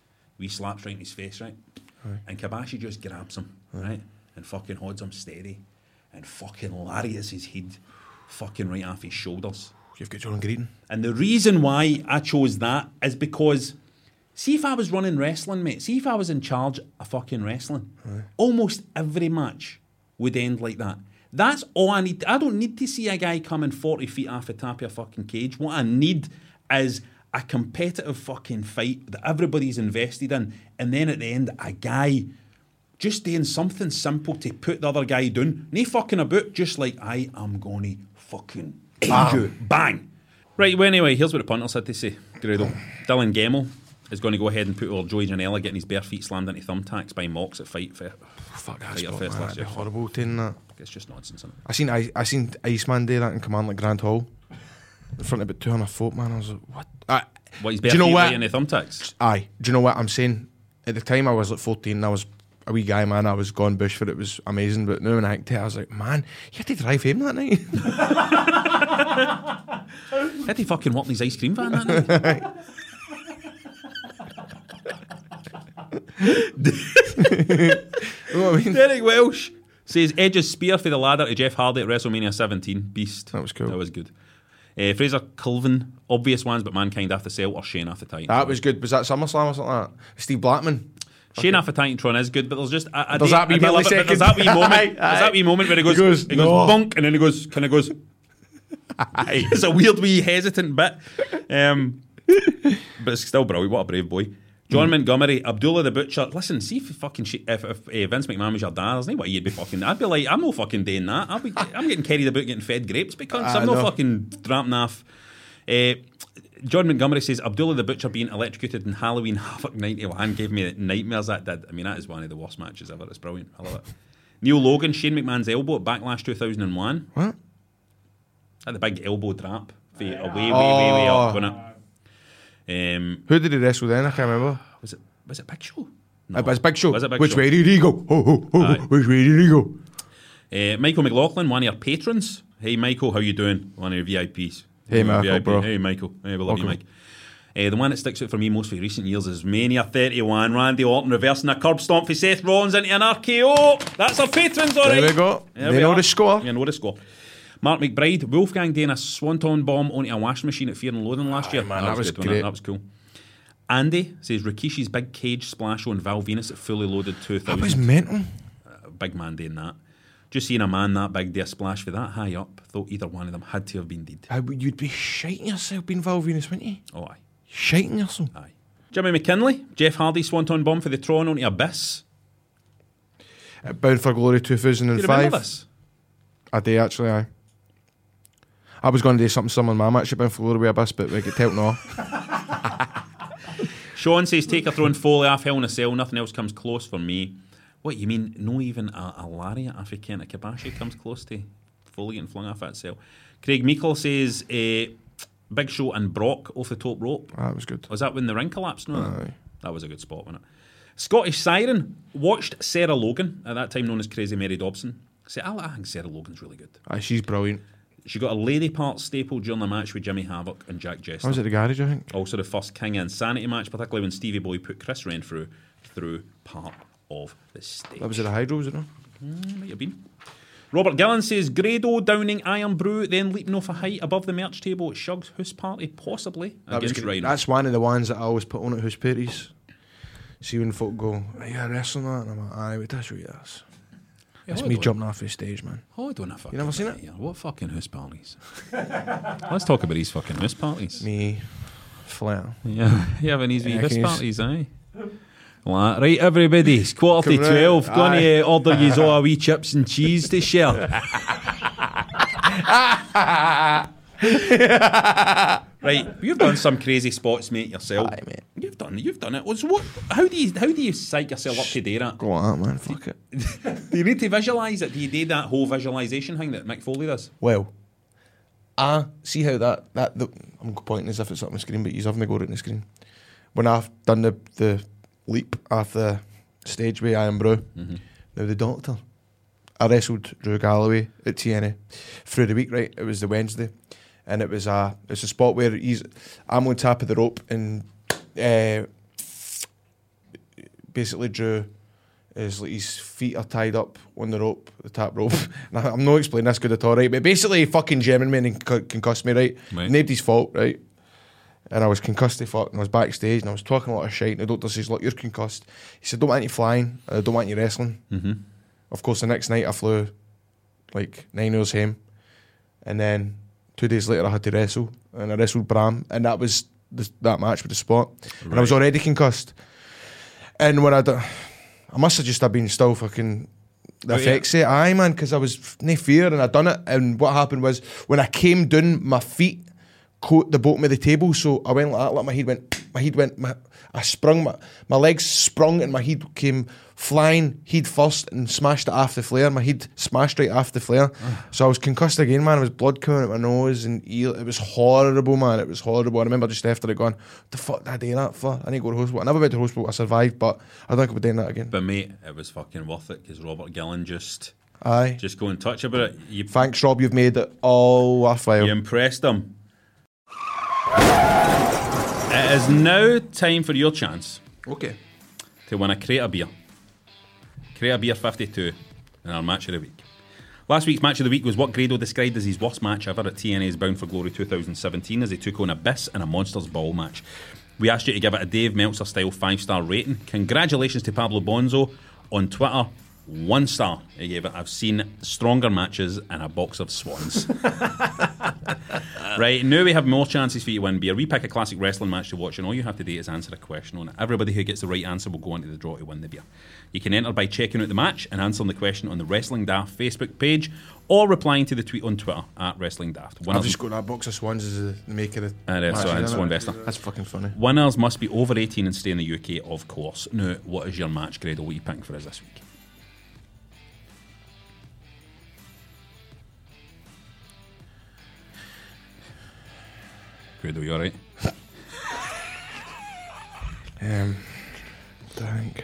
right in his face, right? And Kobashi just grabs him, right? And fucking holds him steady, and fucking lariats his head fucking right off his shoulders. You've got John Green. And the reason why I chose that is because, see if I was running wrestling, mate, see if I was in charge of fucking wrestling, almost every match would end like that. That's all I need. I don't need to see a guy coming 40 feet off the top of a fucking cage. What I need is a competitive fucking fight that everybody's invested in, and then at the end, a guy just doing something simple to put the other guy down. No fucking about, just like, I am going to fucking end you. Bang! Right, well, anyway, here's what the punters had to say. Grudo. Dylan Gemmell is going to go ahead and put over Joey Janela getting his bare feet slammed into thumbtacks by Mox at Fight Fair. Fuck, that's that'd be horrible doing that. It's just nonsense, isn't it? I seen Iceman do that in Command like Grand Hall in front of about 200 folk, man. I was like, what? What, his bare feet right in the thumbtacks? Aye. Do you know what I'm saying? At the time I was like 14 and I was a wee guy, man. I was gone bush for it. It was amazing. But now when I think I was like, man, you had to drive home that night. Had he fucking walk in his ice cream van that night? You know what I mean? Derek Welsh says Edge's spear for the ladder to Jeff Hardy at WrestleMania 17. Beast. That was cool. That was good. Fraser Culvin, obvious ones, but Mankind after Cell or Shane after Titan. That was good. Was that SummerSlam or something like that? Steve Blackman. Shane after Titantron is good, but there's just there's that wee millisecond. There's that wee moment. There's that wee moment where he goes no. bonk, and then he goes it's a weird wee hesitant bit, but it's still brilliant. What a brave boy. John Montgomery, Abdullah the Butcher. Listen, see if fucking if Vince McMahon was your dad, there's no way you'd be fucking. I'd be like, I'm no fucking doing that. I'm getting carried about getting fed grapes because I'm not fucking tramping off. John Montgomery says Abdullah the Butcher being electrocuted in Halloween Havoc 91 gave me nightmares. That did. I mean, that is one of the worst matches ever. It's brilliant. I love it. Neil Logan, Shane McMahon's elbow at Backlash 2001. What? Had the big elbow drop. Way up, wasn't it? Who did he wrestle then? I can't remember. Was it Big Show? No. It was Big Show. Was it Big Which Show? way did he go? Which way did he go? Michael McLaughlin, one of our patrons. Hey Michael, how you doing? One of your VIPs. Hey Michael, VIP. bro. Hey Michael. Hey, we love you, Mike. The one that sticks out for me most for recent years is Mania 31. Randy Orton reversing a curb stomp for Seth Rollins into an RKO. That's our patrons, all right. There we go. They know the score. You know the score. Mark McBride, Wolfgang doing a swanton bomb onto a washing machine at Fear and Loathing last year. Man, that was good, great. That was cool. Andy says Rikishi's big cage splash on Val Venus at Fully Loaded 2000. That was mental. Big man doing that. Just seeing a man that big do a splash for that high up, thought either one of them had to have been dead. You'd be shiting yourself being Val Venus, wouldn't you? Oh, aye. Shiting yourself. Aye. Jimmy McKinley, Jeff Hardy swanton bomb for the Tron onto Abyss. Bound for Glory Do you 2005. remember this? I do actually, aye. I was going to do something similar in my match at Bound for Glory with Abyss, but we get told no. Sean says, take a throne Foley off Hell in a Cell. Nothing else comes close for me. What, you mean no even a lariat off of Kenta Kobashi comes close to Foley getting flung off that cell? Craig Meikle says, Big Show and Brock off the top rope. That was good. Was that when the ring collapsed? No, Aye. that was a good spot, wasn't it? Scottish Siren watched Sarah Logan, at that time known as Crazy Mary Dobson. I think Sarah Logan's really good. Aye, she's brilliant. She got a lady part staple during the match with Jimmy Havoc and Jack Jester. I was at the garage, I think. Also the first King Insanity match, particularly when Stevie Boy put Chris Renfrew through part of the stage. That was at the Hydro, was it not? Might have been. Robert Gillen says, Grado downing Iron Brew, then leaping off a height above the merch table at Shug's House Party, possibly against Rhino. That's one of the ones that I always put on at house parties. See when folk go, are you wrestling that? And I'm like, aye, but that's what it is. It's me jumping off the stage, man. Hold on a fucking You never seen it? minute here. What fucking house parties? Let's talk about these fucking house parties. Me, Flair. Yeah, you having these wee Yeah, house can you parties, aye? Right, everybody, it's 11:45. Come Going to round. order yous all a wee chips and cheese to share. Right, you've done some crazy spots, mate, yourself. Aye, mate. You've done it. So what? How do you psych yourself up to do that? Go on, man, fuck it. Do you need to visualise it? Do you do that whole visualisation thing that Mick Foley does? Well, I see how I'm pointing as if it's up on the screen, but you haven't got it on the screen. When I've done the leap off the stage with Iron Brew, now the Doctor, I wrestled Drew Galloway at TNA through the week, right? It was the Wednesday, and it's a spot where I'm on top of the rope, and basically Drew is like his feet are tied up on the rope, the top rope. And I'm not explaining this good at all, right? But basically, fucking German man concussed me, right? Nobody's fault, right? And I was concussed to fuck, and I was backstage, and I was talking a lot of shit, and the doctor says, look, you're concussed. He said, don't want you flying, and I don't want you wrestling. Of course, the next night I flew like 9 hours home, and then 2 days later I had to wrestle, and I wrestled Bram, and that was that match with the spot. And I was already concussed. And when I must have just been still fucking the effects of it, aye man, because I was no fear, and I done it. And what happened was, when I came down, my feet caught the bottom of the table, so I went like that, like my head went, I sprung, my legs sprung, and my head came flying head first and smashed it off the flare. My head smashed right off the flare. So I was concussed again, man. There was blood coming out my nose and ear. It was horrible, man. It was horrible. I remember just after it going, what the fuck did I do that for? I need to go to hospital. I never went to hospital. I survived, but I don't think I'll be doing that again. But mate, it was fucking worth it, because Robert Gillen just go in touch about it. Thanks, Rob. You've made it all worthwhile. You impressed him. It is now time for your chance. Okay. To win a crate of beer. Crate of beer 52 in our match of the week. Last week's match of the week was what Grado described as his worst match ever at TNA's Bound for Glory 2017, as he took on Abyss in a Monsters Ball match. We asked you to give it a Dave Meltzer style 5-star rating. Congratulations to Pablo Bonzo on Twitter. 1 star he gave it. I've seen stronger matches and a box of swans. Right, now we have more chances for you to win beer. We pick a classic wrestling match to watch, and all you have to do is answer a question on it. Everybody who gets the right answer will go into the draw to win the beer. You can enter by checking out the match and answering the question on the Wrestling Daft Facebook page, or replying to the tweet on Twitter at Wrestling Daft. I've just got that box of swans as the maker of the match, so isn't Swan it? Vesta. That's fucking funny. Winners must be over 18 and stay in the UK, of course. Now, what is your match, Grado? What are you picking for us this week? Grado, you alright? Think.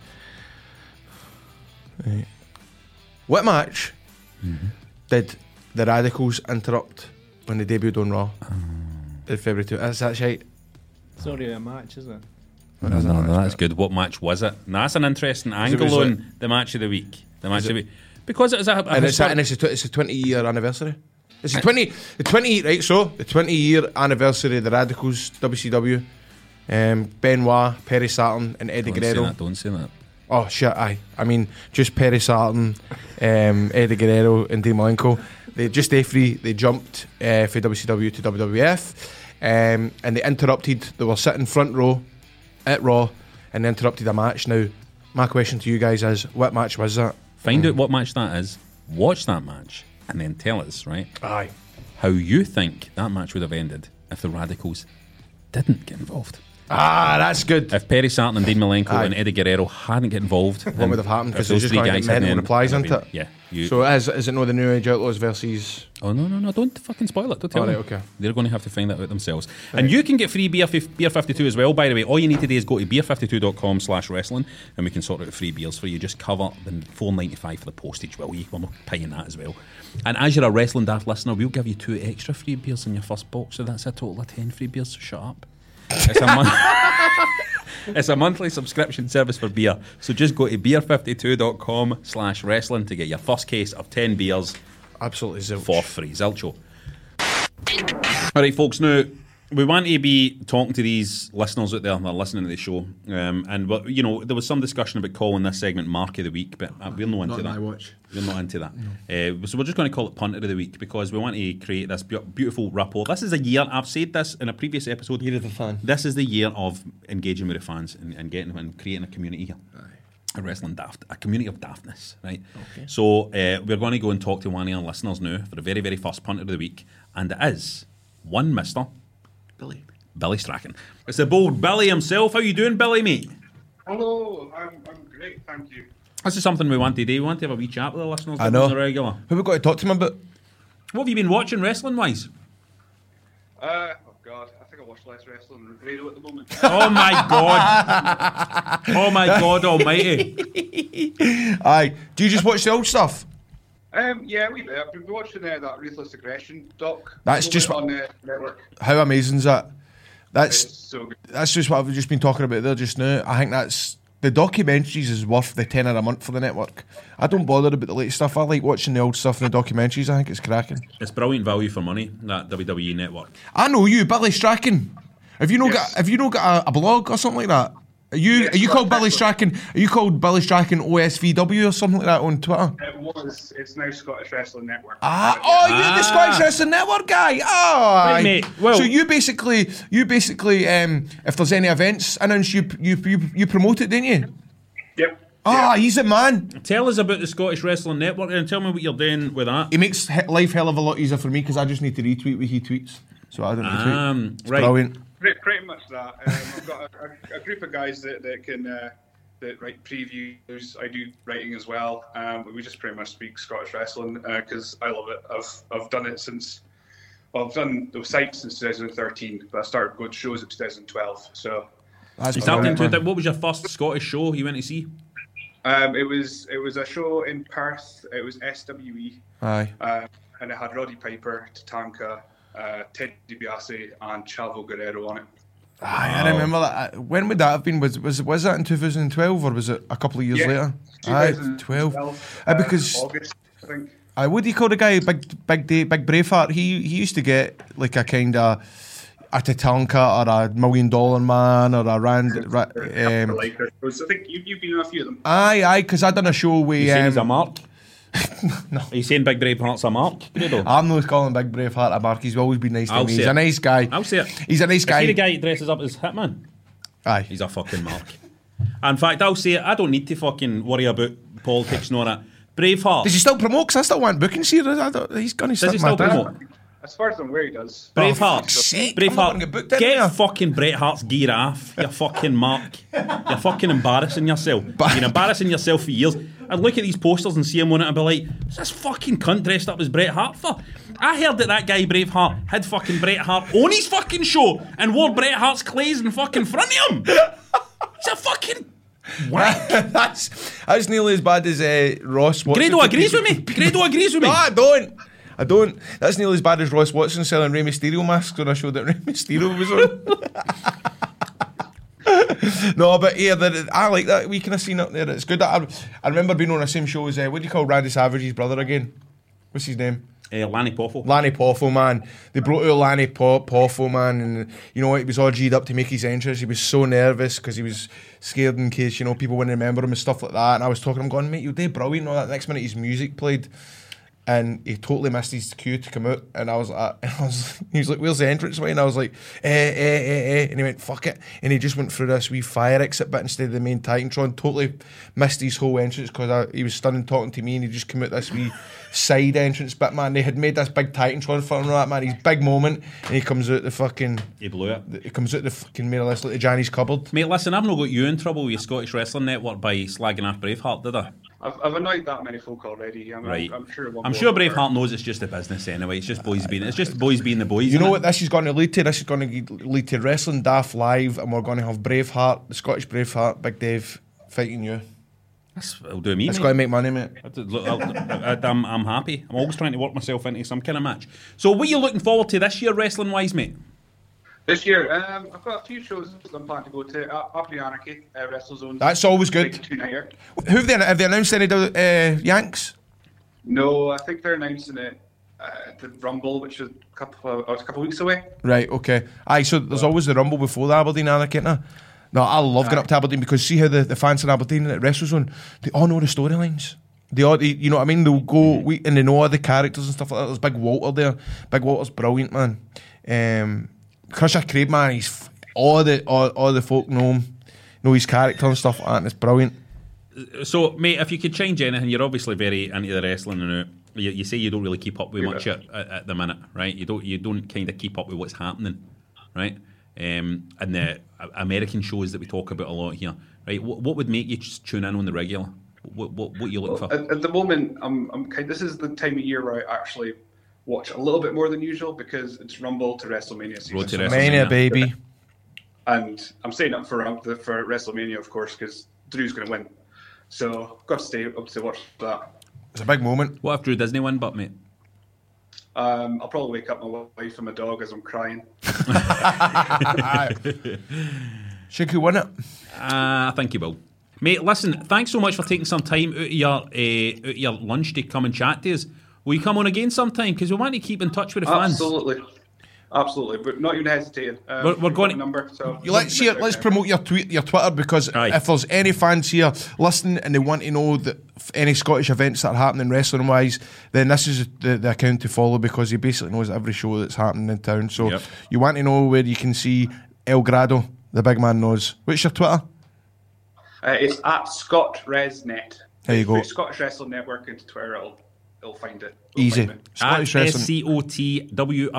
Right. What match did the Radicals interrupt when they debuted on Raw in February 2? That's right. It's not really a match, is it? No, that's good. What match was it? Now, that's an interesting angle on the match of the week. The match of the week. Because it was a it's a 20-year anniversary. It's the 20 right, so the 20-year anniversary of the Radicals, WCW. Benoit, Perry Saturn and Eddie Guerrero. Don't say that. Oh shit, aye. I mean, just Perry Saturn, Eddie Guerrero and Dean Malenko. They jumped for WCW to WWF, and they interrupted. They were sitting front row at Raw and they interrupted a match. Now, my question to you guys is, what match was that? Find out what match that is, watch that match, and then tell us, right? Aye. How you think that match would have ended if the Radicals didn't get involved. That's good. If Perry Saturn and Dean Malenko Aye. and Eddie Guerrero hadn't get involved, What would have happened? Because those they're just three going to guys get hadn't mental replies, been- isn't it? Yeah. So is it no the New Age Outlaws versus... Oh, no, don't fucking spoil it. Don't tell All right, them. okay. They're going to have to find that out themselves. And you can get free Beer 52 as well, by the way. All you need to do is go to beer52.com/wrestling and we can sort out free beers for you. Just cover the $4.95 for the postage, will you? We're not paying that as well. And as you're a Wrestling Daft listener, we'll give you 2 extra free beers in your first box, so that's a total of 10 free beers, so shut up. It's a It's a monthly subscription service for beer. So just go to beer52.com/wrestling to get your first case of 10 beers. Absolutely zilch. For free. Zilcho. Alright, folks, now we want to be talking to these listeners out there that are listening to the show. And you know, there was some discussion about calling this segment Mark of the Week, but we're not into that. We're not into that. No. So we're just going to call it Punter of the Week because we want to create this beautiful rapport. This is a year, I've said this in a previous episode. Year of the fan. This is the year of engaging with the fans and getting and creating a community here. Aye. A wrestling daft, a community of daftness, right? Okay. So we're going to go and talk to one of our listeners now for the very, very first Punter of the Week, and it is one Mr. Billy Strachan. It's the bold Billy himself. How you doing, Billy, mate? Hello, I'm great, thank you. This is something we want to do. We want to have a wee chat with the listeners. I know. On the regular. Who have we got to talk to him about? What have you been watching wrestling-wise? Oh God, I think I watch less wrestling than radio at the moment. Oh my God! Oh my God Almighty! Aye. Do you just watch the old stuff? Yeah, we I've been watching that Ruthless Aggression doc. That's just on the network. How amazing is that? It's so good. That's just what I've just been talking about there just now. I think that's the documentaries is worth the £10 a month for the network. I don't bother about the latest stuff. I like watching the old stuff and the documentaries. I think it's cracking. It's brilliant value for money, that WWE network. I know you, Billy Strachan. Have you not got a blog or something like that? Are you called Billy Strachan? Are you called Billy Strachan OSVW or something like that on Twitter? It's now Scottish Wrestling Network. You're the Scottish Wrestling Network guy. Oh, Wait, mate. Well, so you basically, if there's any events announced, you promote it, didn't you? Yep. He's a man. Tell us about the Scottish Wrestling Network and tell me what you're doing with that. He makes life hell of a lot easier for me because I just need to retweet what he tweets. So I don't retweet. It's right. Brilliant. Pretty much that. I've got a group of guys that can that write previews. I do writing as well. But we just pretty much speak Scottish wrestling because I love it. I've done it since. Well, I've done the site since 2013, but I started going to shows in 2012. So. That's What was your first Scottish show you went to see? It was a show in Perth. It was SWE. Aye. And it had Roddy Piper, Tatanka, Ted DiBiase and Chavo Guerrero on it. I remember that. When would that have been? Was that in 2012 or was it a couple of years later? 2012. Because August, I think. What do you call the guy? Big Braveheart. He used to get like a kind of a Tatanka or a $1 Million Man or a Rand. I think you've been on a few of them. Aye, because I done a show with. You saying he's a mark? No. Are you saying Big Braveheart's a mark? I'm not calling Big Braveheart a mark. He's always been nice to me. He's a nice guy. I'll say it. He's a nice guy. Is he the guy that dresses up as Hitman? Aye. He's a fucking mark. In fact, I'll say it. I don't need to fucking worry about politics and all that. Braveheart. Does he still promote? Because I still want bookings here. He's going to start. Does he still promote? As far as I'm aware, he does. Braveheart. Braveheart. Get fucking Bret Hart's gear off. You fucking mark. You're fucking embarrassing yourself. You've been embarrassing yourself for years. I'd look at these posters and see him on it and be like, what's this fucking cunt dressed up as Bret Hart for? I heard that guy Braveheart had fucking Bret Hart on his fucking show and wore Bret Hart's clays in fucking front of him. It's a fucking wank. That's nearly as bad as Ross Watson. Grado agrees with me. No, I don't. That's nearly as bad as Ross Watson selling Rey Mysterio masks on a show that Rey Mysterio was on. No, but yeah, I like that we kind of scene up there. It's good. I remember being on the same show as what do you call Randy Savage's brother again? What's his name? Lanny Poffo. Lanny Poffo, man. They brought out Lanny Poffo, man, and you know what? He was all G'd up to make his entrance. He was so nervous because he was scared in case people wouldn't remember him and stuff like that. And I was talking to him, going, mate, you did brilliant. All that. Next minute, his music played. and he totally missed his cue to come out, and he was like, where's the entrance way? And I was like, and he went, fuck it, and he just went through this wee fire exit bit instead of the main Titantron, totally missed his whole entrance because he was standing talking to me, and he just came out this wee side entrance bit, man. They had made this big Titantron for him, right, man, his big moment, and he comes out the fucking... He blew it. He comes out the fucking more or less like the Johnny's cupboard. Mate, listen, I've not got you in trouble with Scottish Wrestling Network by slagging off Braveheart, did I? I've annoyed that many folk already. Right. I'm sure. I'm sure Braveheart knows it's just a business anyway. It's just boys being the boys. You know what this is going to lead to? This is going to lead to Wrestling Daft Live, and we're going to have Braveheart, the Scottish Braveheart, Big Dave fighting you. That'll do me. It's going to make money, mate. I'm happy. I'm always trying to work myself into some kind of match. So, what are you looking forward to this year, wrestling wise, mate? This year, I've got a few shows I'm planning to go to. Up the Anarchy, WrestleZone. That's always good. Who have they announced any Yanks? No, I think they're announcing it at the Rumble, which is a couple of weeks away. Right, okay. Aye, so there's always the Rumble before the Aberdeen Anarchy, no? No, I love going up to Aberdeen because see how the fans in Aberdeen at WrestleZone, they all know the storylines. They, you know what I mean? They'll go and they know all the characters and stuff like that. There's Big Walter there. Big Walter's brilliant, man. Crusher Craig, man, he's all the folk know him, know his character and stuff like that, and it's brilliant. So, mate, if you could change anything, you're obviously very into the wrestling, and you say you don't really keep up with much at the minute, right? You don't kind of keep up with what's happening, right? And the American shows that we talk about a lot here, right? What would make you just tune in on the regular? What are you looking for? At the moment, this is the time of year where I actually watch a little bit more than usual because it's Rumble to WrestleMania season. Road to WrestleMania, baby. And I'm staying up for WrestleMania, of course, because Drew's going to win. So I've got to stay up to watch that. It's a big moment. What if Drew Disney win, but mate? I'll probably wake up my wife and my dog as I'm crying. Should he win it? I think he will. Mate, listen, thanks so much for taking some time out of your lunch to come and chat to us. Will you come on again sometime? Because we want to keep in touch with the fans. Absolutely, but not even hesitating. We're going to number. So let's promote your Twitter because if there's any fans here listening and they want to know that any Scottish events that are happening wrestling wise, then this is the account to follow because he basically knows every show that's happening in town. So you want to know where you can see El Grado, the big man knows. What's your Twitter? It's at ScottResNet. There you go. Scottish Wrestling Network into Twitter. It'll find it. Easy. Scottish SCOTWRESNET.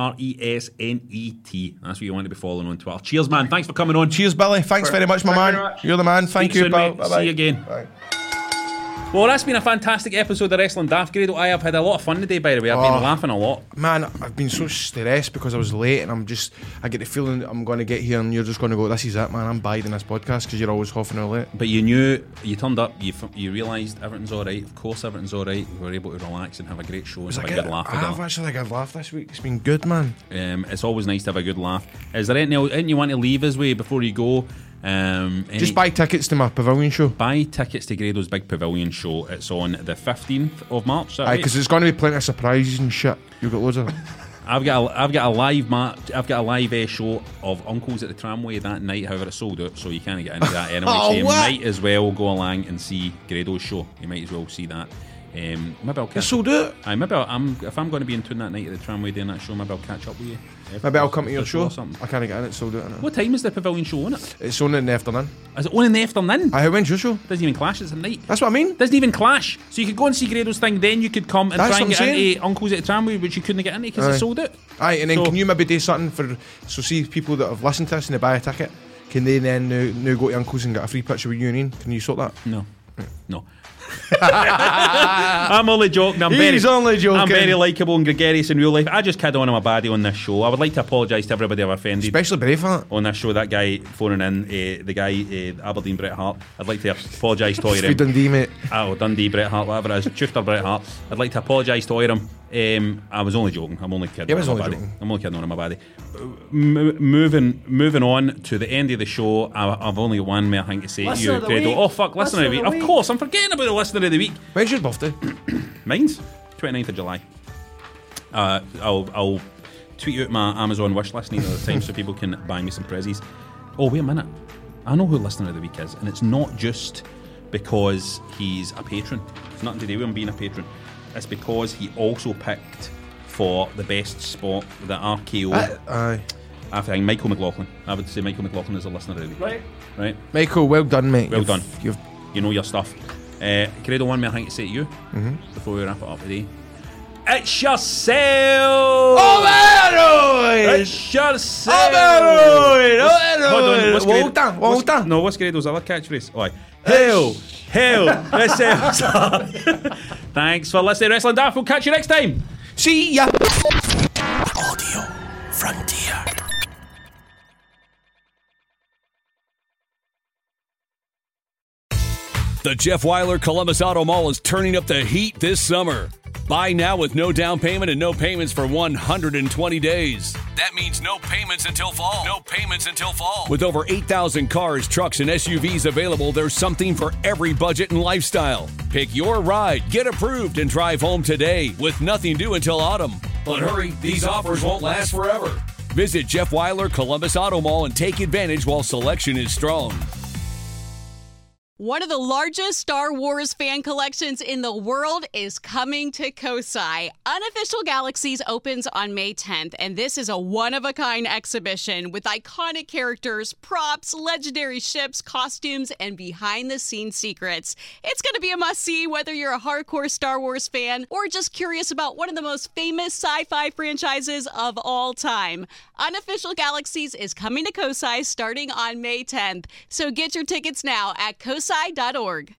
That's what you want to be following on Twitter. Cheers, man. Thanks for coming on. Cheers, Billy. Thanks very much, my man. You're the man. Thank you, pal. Bye-bye. See you again. Bye. Well, that's been a fantastic episode of Wrestling Daft. Grado, I have had a lot of fun today, by the way. I've been laughing a lot. Man, I've been so stressed because I was late and I get the feeling I'm going to get here and you're just going to go, this is it, man, I'm biding this podcast because you're always half an hour late. But you knew, you turned up, you realised everything's alright. Of course everything's alright. We were able to relax and have a great show and have a good laugh. I've actually had a good laugh this week. It's been good, man. It's always nice to have a good laugh. Is there anything you want to leave us with before you go? Just buy tickets to my pavilion show. Buy tickets to Grado's big pavilion show. It's on the 15th of March. Aye, because there's going to be plenty of surprises and shit. You've got loads of. I've got a live match. I've got a live show of Uncles at the Tramway that night. However, it's sold out, so you can't get into that anyway. So you might as well go along and see Grado's show. You might as well see that. Maybe I'll catch. It's sold out. Aye, if I'm going to be in tune that night at the Tramway doing that show, maybe I'll catch up with you. Maybe I'll come to your show or something. I can't get in, it's sold out. What time is the pavilion show on it? It's on in the afternoon. Is it on in the afternoon? Aye, when's your show? Doesn't even clash, it's at night. That's what I mean. Doesn't even clash. So you could go and see Grado's thing, then you could come and try and get into Uncles at the Tramway, which you couldn't get into because it's sold out. Aye, and then can you maybe do something so see people that have listened to us and they buy a ticket, can they then now go to Uncles and get a free picture with you and Ian? Can you sort that? No. No. I'm only joking. He's only joking. I'm very likeable and gregarious in real life. I just kid on my baddie on this show. I would like to apologise to everybody I've offended, especially Braveheart on this show. That guy phoning in, the guy Aberdeen Bret Hart. I'd like to apologise to him. Dundee, mate. Dundee Bret Hart, whatever it is. Chufter Bret Hart. I'd like to apologise to him. I was only joking. I'm only kidding. I'm only kidding on my baddie. Moving on to the end of the show. I've only got one more thing to say to you, Grado. Oh fuck, listener of the week. Of course, I'm forgetting about the listener of the week. When's your birthday? Mine's 29th of July. I'll tweet out my Amazon wish list near the time so people can buy me some prezzies. Oh wait a minute, I know who listener of the week is, and it's not just because he's a patron. It's nothing to do with him being a patron. it's because he also picked for the best spot, the RKO. Aye. I think Michael McLaughlin. I would say Michael McLaughlin is a listener of the week. Right. Michael, well done, mate. Well done. You know your stuff. Credo, one more thing to say to you before we wrap it up today. It's yourself! Overroid! It's yourself! Overroid! Volta! No, what's Credo's other catchphrase? Oh, Hail! Yourselves up! Thanks for listening, Wrestling Daft. We'll catch you next time. See ya! Audio Frontier. The Jeff Weiler Columbus Auto Mall is turning up the heat this summer. Buy now with no down payment and no payments for 120 days. That means no payments until fall. No payments until fall. With over 8,000 cars, trucks, and SUVs available, there's something for every budget and lifestyle. Pick your ride, get approved, and drive home today with nothing due until autumn. But hurry, these offers won't last forever. Visit Jeff Weiler Columbus Auto Mall and take advantage while selection is strong. One of the largest Star Wars fan collections in the world is coming to Kosai. Unofficial Galaxies opens on May 10th, and this is a one-of-a-kind exhibition with iconic characters, props, legendary ships, costumes, and behind-the-scenes secrets. It's going to be a must-see whether you're a hardcore Star Wars fan or just curious about one of the most famous sci-fi franchises of all time. Unofficial Galaxies is coming to Kosai starting on May 10th, so get your tickets now at kosai.org.